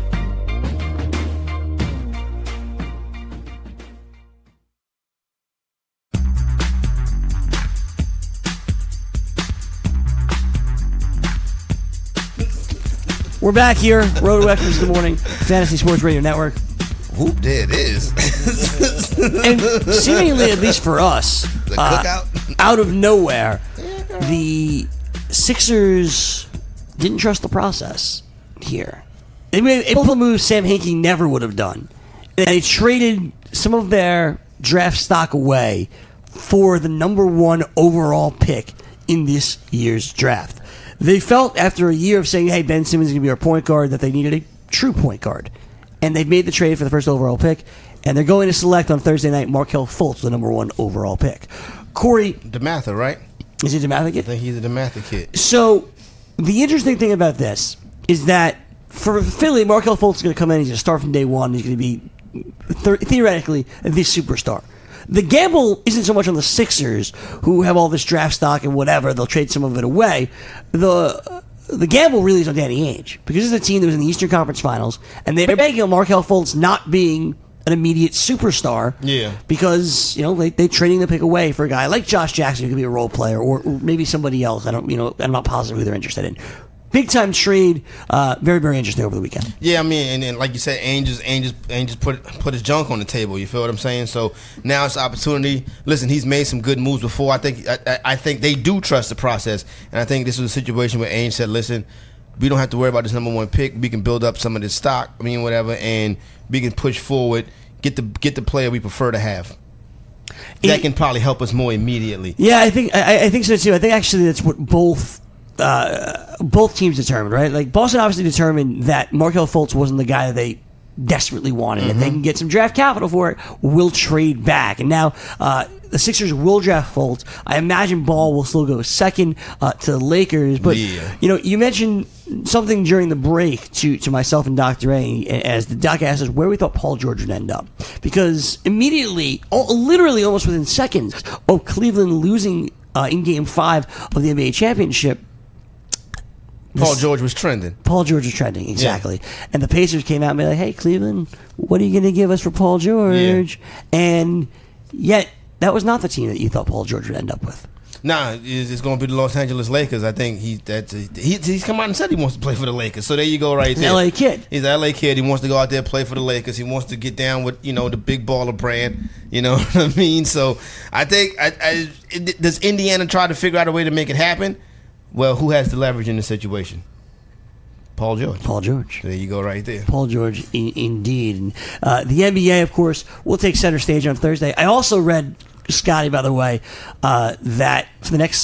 We're back here, Roto Experts in the Morning, Fantasy Sports Radio Network. Whoop, there it is. And seemingly, at least for us, The uh, cookout. out of nowhere, the Sixers didn't trust the process here. They made a couple of moves Sam Hinkie never would have done. And they traded some of their draft stock away for the number one overall pick in this year's draft. They felt after a year of saying, hey, Ben Simmons is going to be our point guard, that they needed a true point guard. And they've made the trade for the first overall pick, and they're going to select on Thursday night Markelle Fultz, the number one overall pick. Corey, DeMatha, right? is it DeMatha I kid? think he's a DeMatha kid. So, the interesting thing about this is that for Philly, Markelle Fultz is going to come in, he's going to start from day one, he's going to be th- theoretically the superstar. The gamble isn't so much on the Sixers, who have all this draft stock and whatever, they'll trade some of it away. The the gamble really is on Danny Ainge, because this is a team that was in the Eastern Conference Finals, and they're banking on Markelle Fultz not being an immediate superstar. Yeah. Because, you know, they, they're trading the pick away for a guy like Josh Jackson, who could be a role player, or, or maybe somebody else. I don't, you know, I'm not positive who they're interested in. Big time trade, uh, very, very interesting over the weekend. Yeah, I mean, and, and like you said, Angels, Angels, Angels put put his junk on the table. You feel what I'm saying? So now it's an opportunity. Listen, he's made some good moves before. I think I, I think they do trust the process, and I think this was a situation where Ainge said, "Listen, we don't have to worry about this number one pick. We can build up some of this stock. I mean, whatever, and we can push forward, get the get the player we prefer to have." That It- can probably help us more immediately. Yeah, I think I, I think so too. I think actually that's what both uh, both teams determined, right? Like Boston obviously determined that Markelle Fultz wasn't the guy that they desperately wanted, Mm-hmm. and they can get some draft capital for it. We'll trade back, and now uh, the Sixers will draft Fultz. I imagine Ball will still go second uh, to the Lakers, but Yeah. you know, you mentioned something during the break to, to myself and Doctor A as the doc asked us where we thought Paul George would end up, because immediately, oh, literally almost within seconds of Cleveland losing uh, in Game Five of the N B A championship, Paul this- George was trending. Paul George was trending, exactly. And the Pacers came out and be like, hey, Cleveland, what are you going to give us for Paul George? And yet, that was not the team that you thought Paul George would end up with. Nah, it's, it's going to be the Los Angeles Lakers. I think he that's he, he's come out and said he wants to play for the Lakers. So there you go, right He's an there. L A kid. He's an L A kid. He wants to go out there and play for the Lakers. He wants to get down with you know the big baller brand. You know what I mean? So I think I, I, it, does Indiana try to figure out a way to make it happen? Well, who has the leverage in the situation? Paul George. Paul George. There you go, right there. Paul George, I- indeed. And, uh, the N B A, of course, will take center stage on Thursday. I also read, Scotty, by the way, uh, that for the next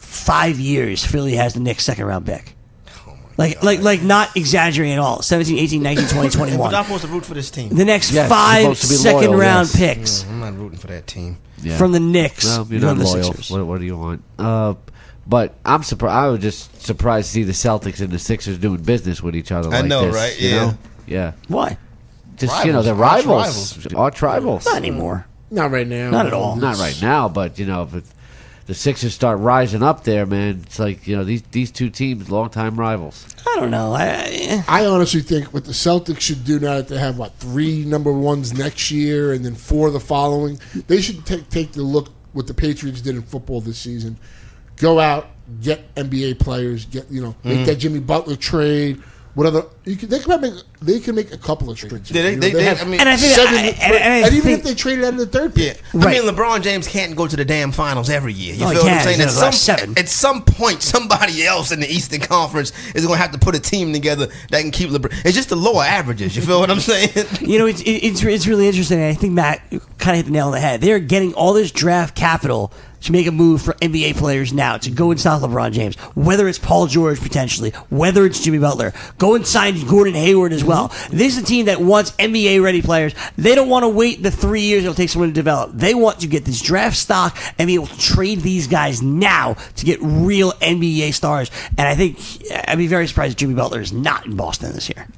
five years, Philly has the Knicks second round pick. Like, like, like, not exaggerating at all. seventeen, eighteen, nineteen, twenty, twenty-one. I'm supposed to root for this team. The next Yes, five supposed to be second loyal, round yes. picks I'm not rooting for that team. Yeah. from the Knicks. Well, you're go not to the loyal. Sixers. What, what do you want? Uh, but I'm surprised. I was just surprised to see the Celtics and the Sixers doing business with each other. I like know, this, right? you Yeah. know? Yeah. Why? Just you know, Rivals, they're arch rivals. rivals. Arch rivals. Not anymore. Not right now. Not at all. Not right now, but you know, if the Sixers start rising up there, man, it's like you know these these two teams, longtime rivals. I don't know. I, I honestly think what the Celtics should do now that they have what three number ones next year and then four the following, they should take take the look what the Patriots did in football this season. Go out, get N B A players, get you know, make that Jimmy Butler trade. What other you can they can make they can make a couple of trades. They- they- You know, they- they- have I mean, and I think, seven, I, and, and I and even think if they traded out of the third pick, Yeah, Right. I mean, LeBron James can't go to the damn finals every year. You Oh, he feel what I'm can. saying? He's At in the some, last seven. at some point, somebody else in the Eastern Conference is going to have to put a team together that can keep LeBron. It's just the lower averages. You feel what I'm saying? you know, it's it, it's it's really interesting. I think Matt kind of hit the nail on the head. They're getting all this draft capital to make a move for N B A players now to go and stop LeBron James. Whether it's Paul George potentially, whether it's Jimmy Butler, go and sign Gordon Hayward as well. This is a team that wants N B A ready players. They don't want to wait the three years it'll take someone to develop. They want to get this draft stock and be able to trade these guys now to get real N B A stars. And I think I'd be very surprised if Jimmy Butler is not in Boston this year.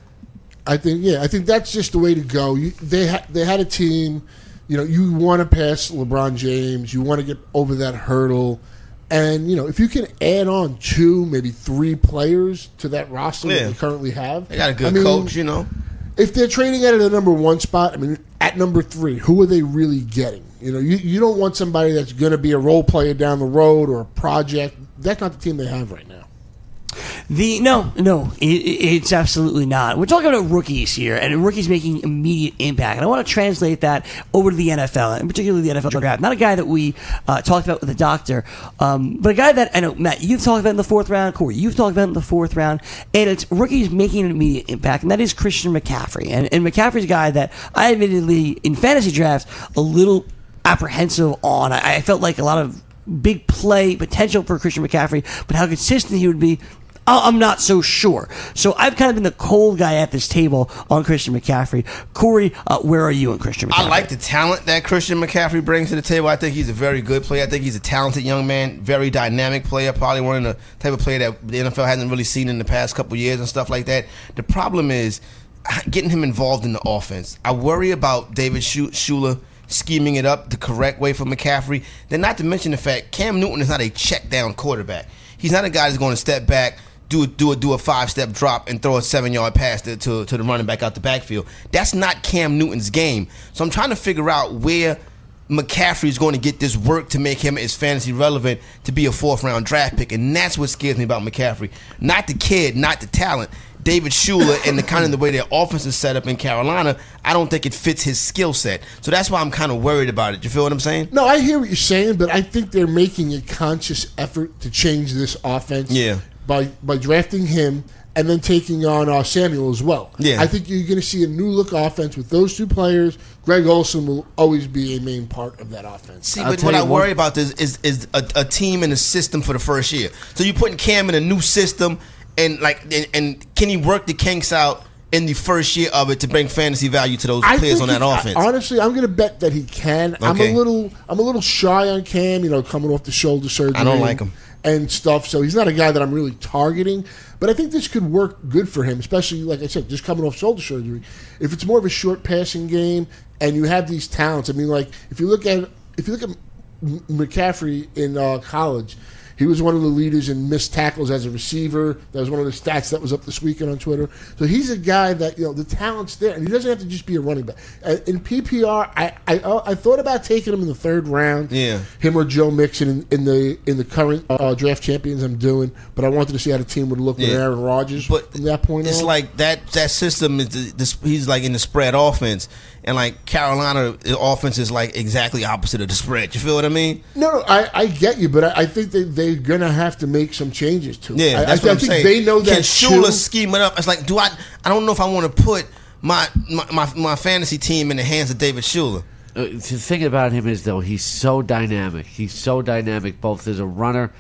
I think yeah, I think that's just the way to go. You, they ha- they had a team. You know, you want to pass LeBron James. You want to get over that hurdle. And, you know, if you can add on two, maybe three players to that roster Yeah. that they currently have. They got a good I mean, coach, you know. If they're trading at the number one spot, I mean, at number three, who are they really getting? You know, you, you don't want somebody that's going to be a role player down the road or a project. That's not the team they have right now. The no, no, it, it's absolutely not. We're talking about rookies here, and rookies making immediate impact. And I want to translate that over to the N F L, and particularly the N F L draft. Not a guy that we uh, talked about with the doctor, um, but a guy that I know, Matt, you've talked about in the fourth round. Corey, you've talked about in the fourth round, and it's rookies making an immediate impact, and that is Christian McCaffrey. And, and McCaffrey's a guy that I admittedly in fantasy drafts a little apprehensive on. I, I felt like a lot of big play potential for Christian McCaffrey, but how consistent he would be, I'm not so sure. So I've kind of been the cold guy at this table on Christian McCaffrey. Corey, uh, where are you on Christian McCaffrey? I like the talent that Christian McCaffrey brings to the table. I think he's a very good player. I think he's a talented young man, very dynamic player, probably one of the type of player that the N F L hasn't really seen in the past couple of years and stuff like that. The problem is getting him involved in the offense. I worry about David Shula scheming it up the correct way for McCaffrey. Then not to mention the fact Cam Newton is not a check-down quarterback. He's not a guy that's going to step back, do a, do a, do a five-step drop and throw a seven-yard pass to, to, to the running back out the backfield. That's not Cam Newton's game. So I'm trying to figure out where McCaffrey is going to get this work to make him as fantasy relevant to be a fourth-round draft pick, and that's what scares me about McCaffrey. Not the kid, not the talent. David Shula and the kind of the way their offense is set up in Carolina, I don't think it fits his skill set. So that's why I'm kind of worried about it. You feel what I'm saying? No, I hear what you're saying, but I think they're making a conscious effort to change this offense. Yeah. By by drafting him and then taking on uh, Samuel as well. Yeah. I think you're going to see a new look offense with those two players. Greg Olsen will always be a main part of that offense. See, I'll but tell what I you worry one- about is is, is a, a team and a system for the first year. So you're putting Cam in a new system, and like, and, and can he work the kinks out in the first year of it to bring fantasy value to those I players think on that he- offense? Honestly, I'm going to bet that he can. I'm Okay. a little, I'm a little shy on Cam. You know, coming off the shoulder surgery. I don't like him. and stuff. So he's not a guy that I'm really targeting. But I think this could work good for him, especially like I said, just coming off shoulder surgery. If it's more of a short passing game and you have these talents, I mean, like if you look at if you look at M- McCaffrey in uh, college. He was one of the leaders in missed tackles as a receiver. That was one of the stats that was up this weekend on Twitter. So he's a guy that, you know, the talent's there, and he doesn't have to just be a running back. Uh, in P P R, I, I I thought about taking him in the third round. Yeah. Him or Joe Mixon in, in the in the current uh, draft champions I'm doing, but I wanted to see how the team would look with Yeah. Aaron Rodgers But from that point it's on. like that that system is the, this, he's like in the spread offense, and like Carolina the offense is like exactly opposite of the spread. You feel what I mean? No, no, I, I get you, but I, I think they, they're going to have to make some changes to it. Yeah, I, that's I, what I I'm think saying. they know that Can Shula too. scheme it up? It's like, do I? I don't know if I want to put my my, my my fantasy team in the hands of David Shula. Uh, the thing about him is, though, he's so dynamic. He's so dynamic, both as a runner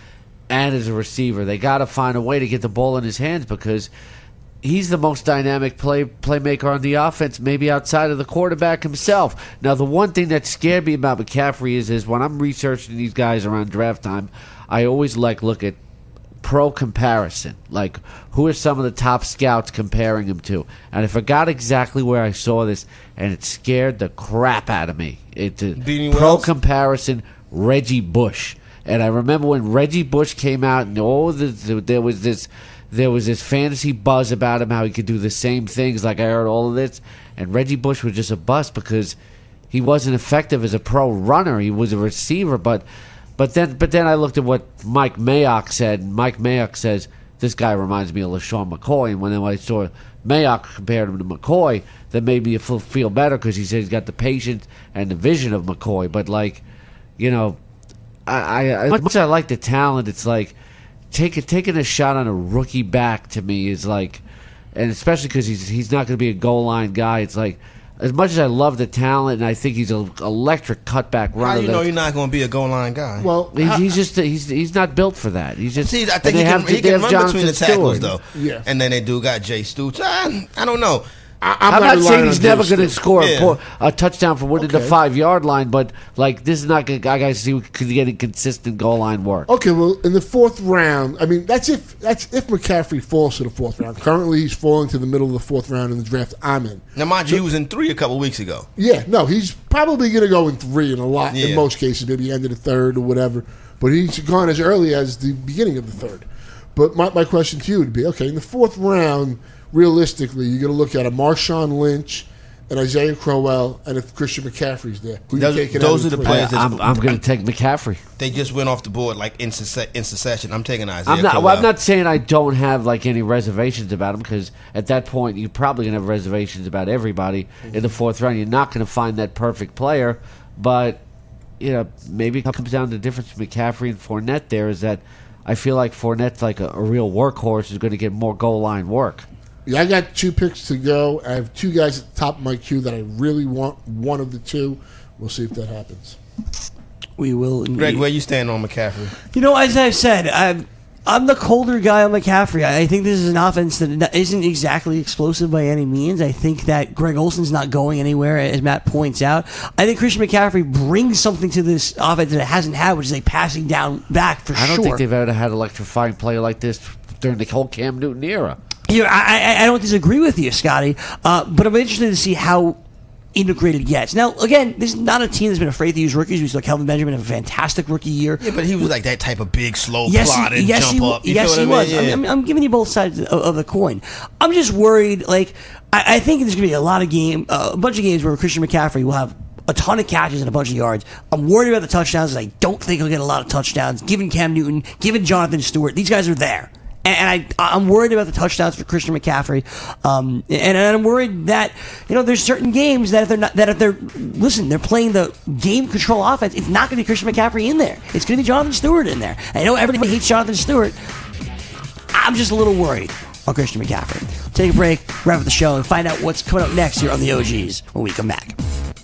and as a receiver. They got to find a way to get the ball in his hands because he's the most dynamic play playmaker on the offense, maybe outside of the quarterback himself. Now, the one thing that scared me about McCaffrey is, is when I'm researching these guys around draft time, I always like look at pro comparison. Like, who are some of the top scouts comparing him to? And I forgot exactly where I saw this, and it scared the crap out of me. It's a pro Wells? comparison, Reggie Bush. And I remember when Reggie Bush came out, and all the, there was this, there was this fantasy buzz about him, how he could do the same things. Like, I heard all of this, and Reggie Bush was just a bust because he wasn't effective as a pro runner. He was a receiver, but, but then, but then I looked at what Mike Mayock said, and Mike Mayock says this guy reminds me of LaShawn McCoy. And when I saw Mayock compared him to McCoy, that made me feel better because he said he's got the patience and the vision of McCoy. But like, you know. I, I, as much as I like the talent, it's like taking taking a shot on a rookie back to me is like, and especially because he's he's not going to be a goal line guy. It's like, as much as I love the talent and I think he's an electric cutback runner. How do you know that- you're not going to be a goal line guy? Well, He's, how- he's just he's he's not built for that. He's just. See, I and think they he can, have- he they can have run between the Jonathan tackles, Stewart. though. Yeah. And then they do got Jay Stoops. I, I don't know. I, I'm, not, relying saying on he's Jay never going to Stewart. score a Yeah. po- a touchdown from within the Okay. five yard line, but like this is not going. I got to see could getting consistent goal line work. Okay, well, in the fourth round, I mean, that's if that's if McCaffrey falls to the fourth round. Currently, he's falling to the middle of the fourth round in the draft I'm in. Now, mind you, he was in three a couple weeks ago. Yeah, no, he's probably going to go in three in a lot, in Yeah. most cases, maybe end of the third or whatever. But he's gone as early as the beginning of the third. But my, my question to you would be, okay, in the fourth round, realistically, you're going to look at a Marshawn Lynch, and Isaiah Crowell, and if Christian McCaffrey's there. Who you Those- taking those out of are the three? players that- I'm, I'm going to take McCaffrey. They just went off the board like in, succe- in succession. I'm taking Isaiah I'm not. Crowell. Well, I'm not saying I don't have like any reservations about him because at that point you're probably gonna have reservations about everybody in the fourth round. You're not gonna find that perfect player, but you know maybe it comes down to the difference between McCaffrey and Fournette. There is that I feel like Fournette's like a, a real workhorse who's going to get more goal line work. Yeah, I got two picks to go. I have two guys at the top of my queue that I really want. One of the two. We'll see if that happens. We will. Greg, indeed. where you stand on McCaffrey? You know, as I've said, I'm, I'm the colder guy on McCaffrey. I I think this is an offense that isn't exactly explosive by any means. I think that Greg Olson's not going anywhere, as Matt points out. I think Christian McCaffrey brings something to this offense that it hasn't had, which is a passing down back for I don't sure. think they've ever had an electrifying player like this during the whole Cam Newton era. You know, I, I, I don't disagree with you, Scotty, uh, but I'm interested to see how integrated it gets. Now, again, this is not a team that's been afraid to use rookies. We saw Kelvin Benjamin have a fantastic rookie year. Yeah, but he was like that type of big, slow, Yes, plodding, he, yes, jump he, wa- up. You yes, feel he what I was. mean? Yeah. I'm, I'm, I'm giving you both sides of, of the coin. I'm just worried. Like, I, I think there's going to be a lot of game, uh, a bunch of games where Christian McCaffrey will have a ton of catches and a bunch of yards. I'm worried about the touchdowns. I don't think he'll get a lot of touchdowns. Given Cam Newton, given Jonathan Stewart, these guys are there. And I, I'm worried about the touchdowns for Christian McCaffrey, um, and, and I'm worried that you know there's certain games that if they're not that if they're listen they're playing the game control offense, it's not going to be Christian McCaffrey in there. It's going to be Jonathan Stewart in there. I know everybody hates Jonathan Stewart. I'm just a little worried on Christian McCaffrey. Take a break, wrap up the show, and find out what's coming up next here on the O Gs when we come back.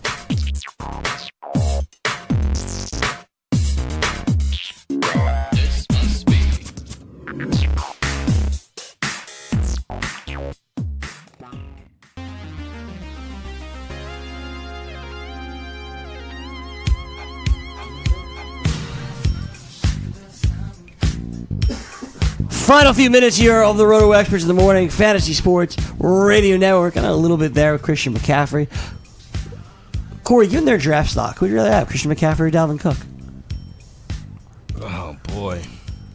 Final few minutes here of the Roto Experts in the Morning Fantasy Sports Radio Network, and a little bit there with Christian McCaffrey. Corey, given their draft stock, who would you rather have, Christian McCaffrey or Dalvin Cook? Oh boy,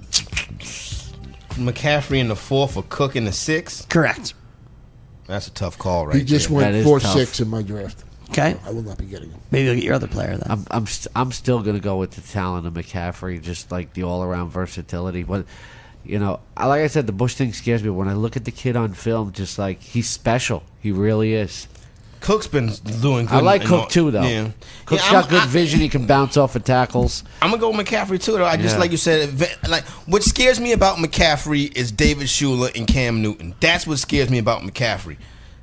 McCaffrey in the fourth or Cook in the sixth. Correct. That's a tough call, right? He just there. That went is four tough. six in my draft. Okay. I will not be getting him. Maybe you'll get your other player then. I'm I'm st- I'm still gonna go with the talent of McCaffrey, just like the all around versatility. But you know, I, like I said, the Bush thing scares me. When I look at the kid on film, just like he's special, he really is. Cook's been doing good. I like in Cook all- too, though. Yeah. Cook's Yeah, got I'm- good I- vision. He can bounce off of tackles. I'm gonna go with McCaffrey too. Though I just Yeah. like you said, ve- like what scares me about McCaffrey is David Shula and Cam Newton. That's what scares me about McCaffrey.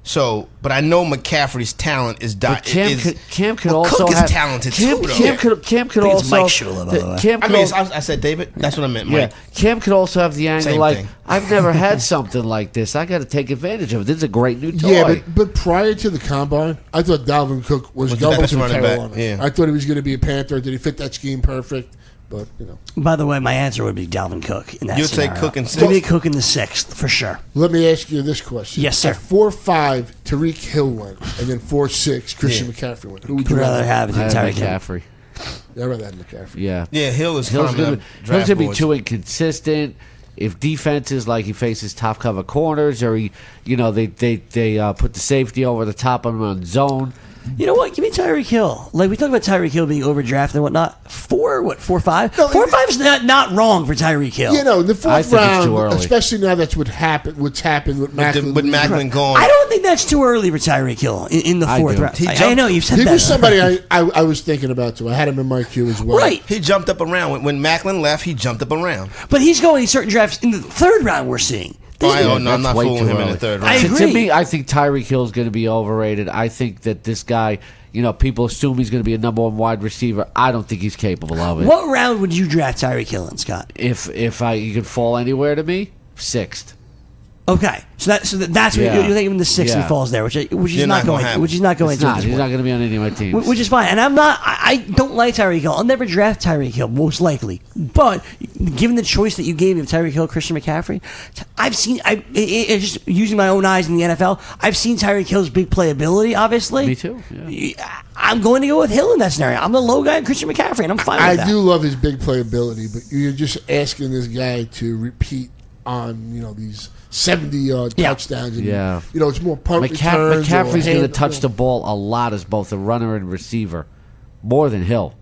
So, but I know McCaffrey's talent is di- But Cam is, could, Cam could well, also Cook is have talented Cam, too, though. Cam could Cam could I think it's also Mike Shula, by the way. Cam I could mean, al- I, I said David. That's what I meant, yeah, Mike. Cam could also have the angle Same like thing. I've never had something like this. I got to take advantage of it. This is a great new toy. Yeah, but, but prior to the combine, I thought Dalvin Cook was, Was the going best to running back, Carolina. yeah. I thought he was going to be a Panther. Did he fit that scheme perfect? But you know, By the way, my answer would be Dalvin Cook in that You'll take scenario. Cook in Give me sixth? Cook in the sixth for sure. let me ask you this question: Yes, sir. At four five, Tariq Hill went, and then four six, Christian Yeah. McCaffrey went. Who would Would you rather have I than had Tyreek Hill. McCaffrey. I'd rather have McCaffrey. Yeah, Yeah, Hill is Hill's climbing gonna, up be, draft Hill's gonna be boards. too inconsistent. If defenses like he faces top cover corners, or he, you know, they they they uh, put the safety over the top of him on zone. You know what? Give me Tyreek Hill. Like we talk about Tyreek Hill being overdrafted and whatnot. Four, what? Four five. No, four it- five is not not wrong for Tyreek Hill. You know, the I fourth think it's too round, early. especially now that's what happened. What's happened with with, the, Macklin? with Macklin gone. I don't think that's too early for Tyreek Hill in, in the I fourth do. round. He I, I jumped- know you've said He that. was somebody I, I I was thinking about too. I had him in my queue as well. Right. He jumped up around when, when Macklin left. He jumped up around. But he's going certain drafts in the third round. We're seeing. Oh, This- I, oh no, I'm That's not way fooling too him in early. the third I round. To, to agree. me, I think Tyreek Hill is going to be overrated. I think that this guy, you know, people assume he's going to be a number one wide receiver. I don't think he's capable of it. What round would you draft Tyreek Hill in, Scott? If if I he could fall anywhere to me, sixth. Okay, so that so that, that's what Yeah. you're thinking. The sixth Yeah. he falls there, which I- which is You're not, not gonna going, have which him. is not going He's to. not. this He's point. not going to be on any of my teams. Wh- Which is fine, and I'm not. I I don't like Tyreek Hill. I'll never draft Tyreek Hill, most likely. But given the choice that you gave me of Tyreek Hill, Christian McCaffrey, I've seen. I it, it, just using my own eyes in the N F L, I've seen Tyreek Hill's big playability. Obviously, Me too, yeah. I'm going to go with Hill in that scenario. I'm the low guy in Christian McCaffrey, and I'm fine with I that. do love his big playability, but you're just asking this guy to repeat on you know these seventy yard Yeah. touchdowns. And, Yeah. you know it's more punt McCaff- returns. or McCaffrey's going to hand- touch the ball a lot as both a runner and receiver, more than Hill.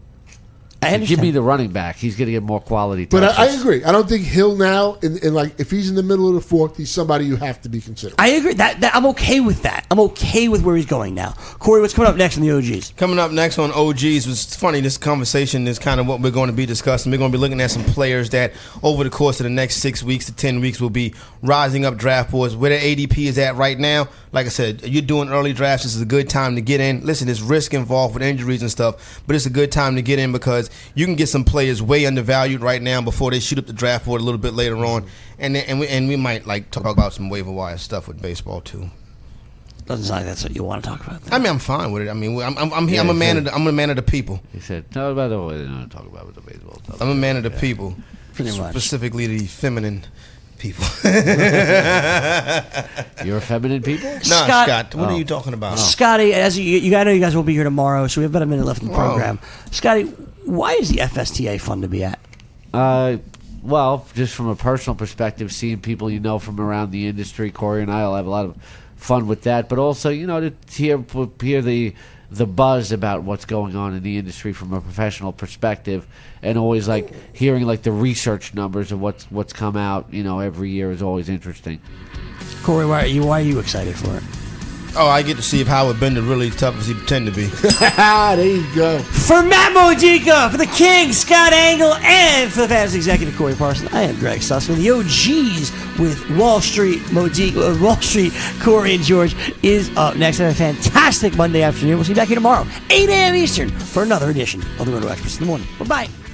I Give understand. me the running back. He's going to get more quality But touches. I, I agree. I don't think Hill now, in, in like if he's in the middle of the fourth, he's somebody you have to be considering. I agree. That, that I'm okay with that. I'm okay with where he's going now. Corey, what's coming up next in the O Gs? Coming up next on O Gs was funny. This conversation is kind of what we're going to be discussing. We're going to be looking at some players that over the course of the next six weeks to ten weeks will be rising up draft boards. Where their A D P is at right now, like I said, you're doing early drafts. This is a good time to get in. Listen, there's risk involved with injuries and stuff, but it's a good time to get in because you can get some players way undervalued right now before they shoot up the draft board a little bit later on, and then, and we and we might like talk about some waiver wire stuff with baseball too. Doesn't sound like that's what you want to talk about. I mean, I'm fine with it. I mean, I'm I'm, I'm, here, I'm a man of the, I'm a man of the people. He said, no, by the way, they don't talk about the baseball stuff. I'm a man of the people, Pretty much. specifically the feminine people. You're a feminine people? Nah, Scott- Scott, what Oh. are you talking about? Scotty, as you, you, I know you guys will be here tomorrow, so we have about a minute left in the Whoa. program. Scotty, why is the F S T A fun to be at? Uh, well, just from a personal perspective, seeing people you know from around the industry, Corey and I will have a lot of fun with that. But also, you know, to hear hear the the buzz about what's going on in the industry from a professional perspective, and always like hearing like the research numbers of what's what's come out, you know, every year is always interesting. Corey, why are you why are you excited for it? Oh, I get to see if Howard Bender really tough as he pretend to be. there you go. For Matt Modica, for the King, Scott Angle, and for the Fantasy Executive Corey Parson, I am Greg Sussman. The O Gs with Wall Street Modica, uh, Wall Street Corey and George is up next. Have a fantastic Monday afternoon. We'll see you back here tomorrow, eight a.m. Eastern, for another edition of the Roto Experts in the morning. Bye bye.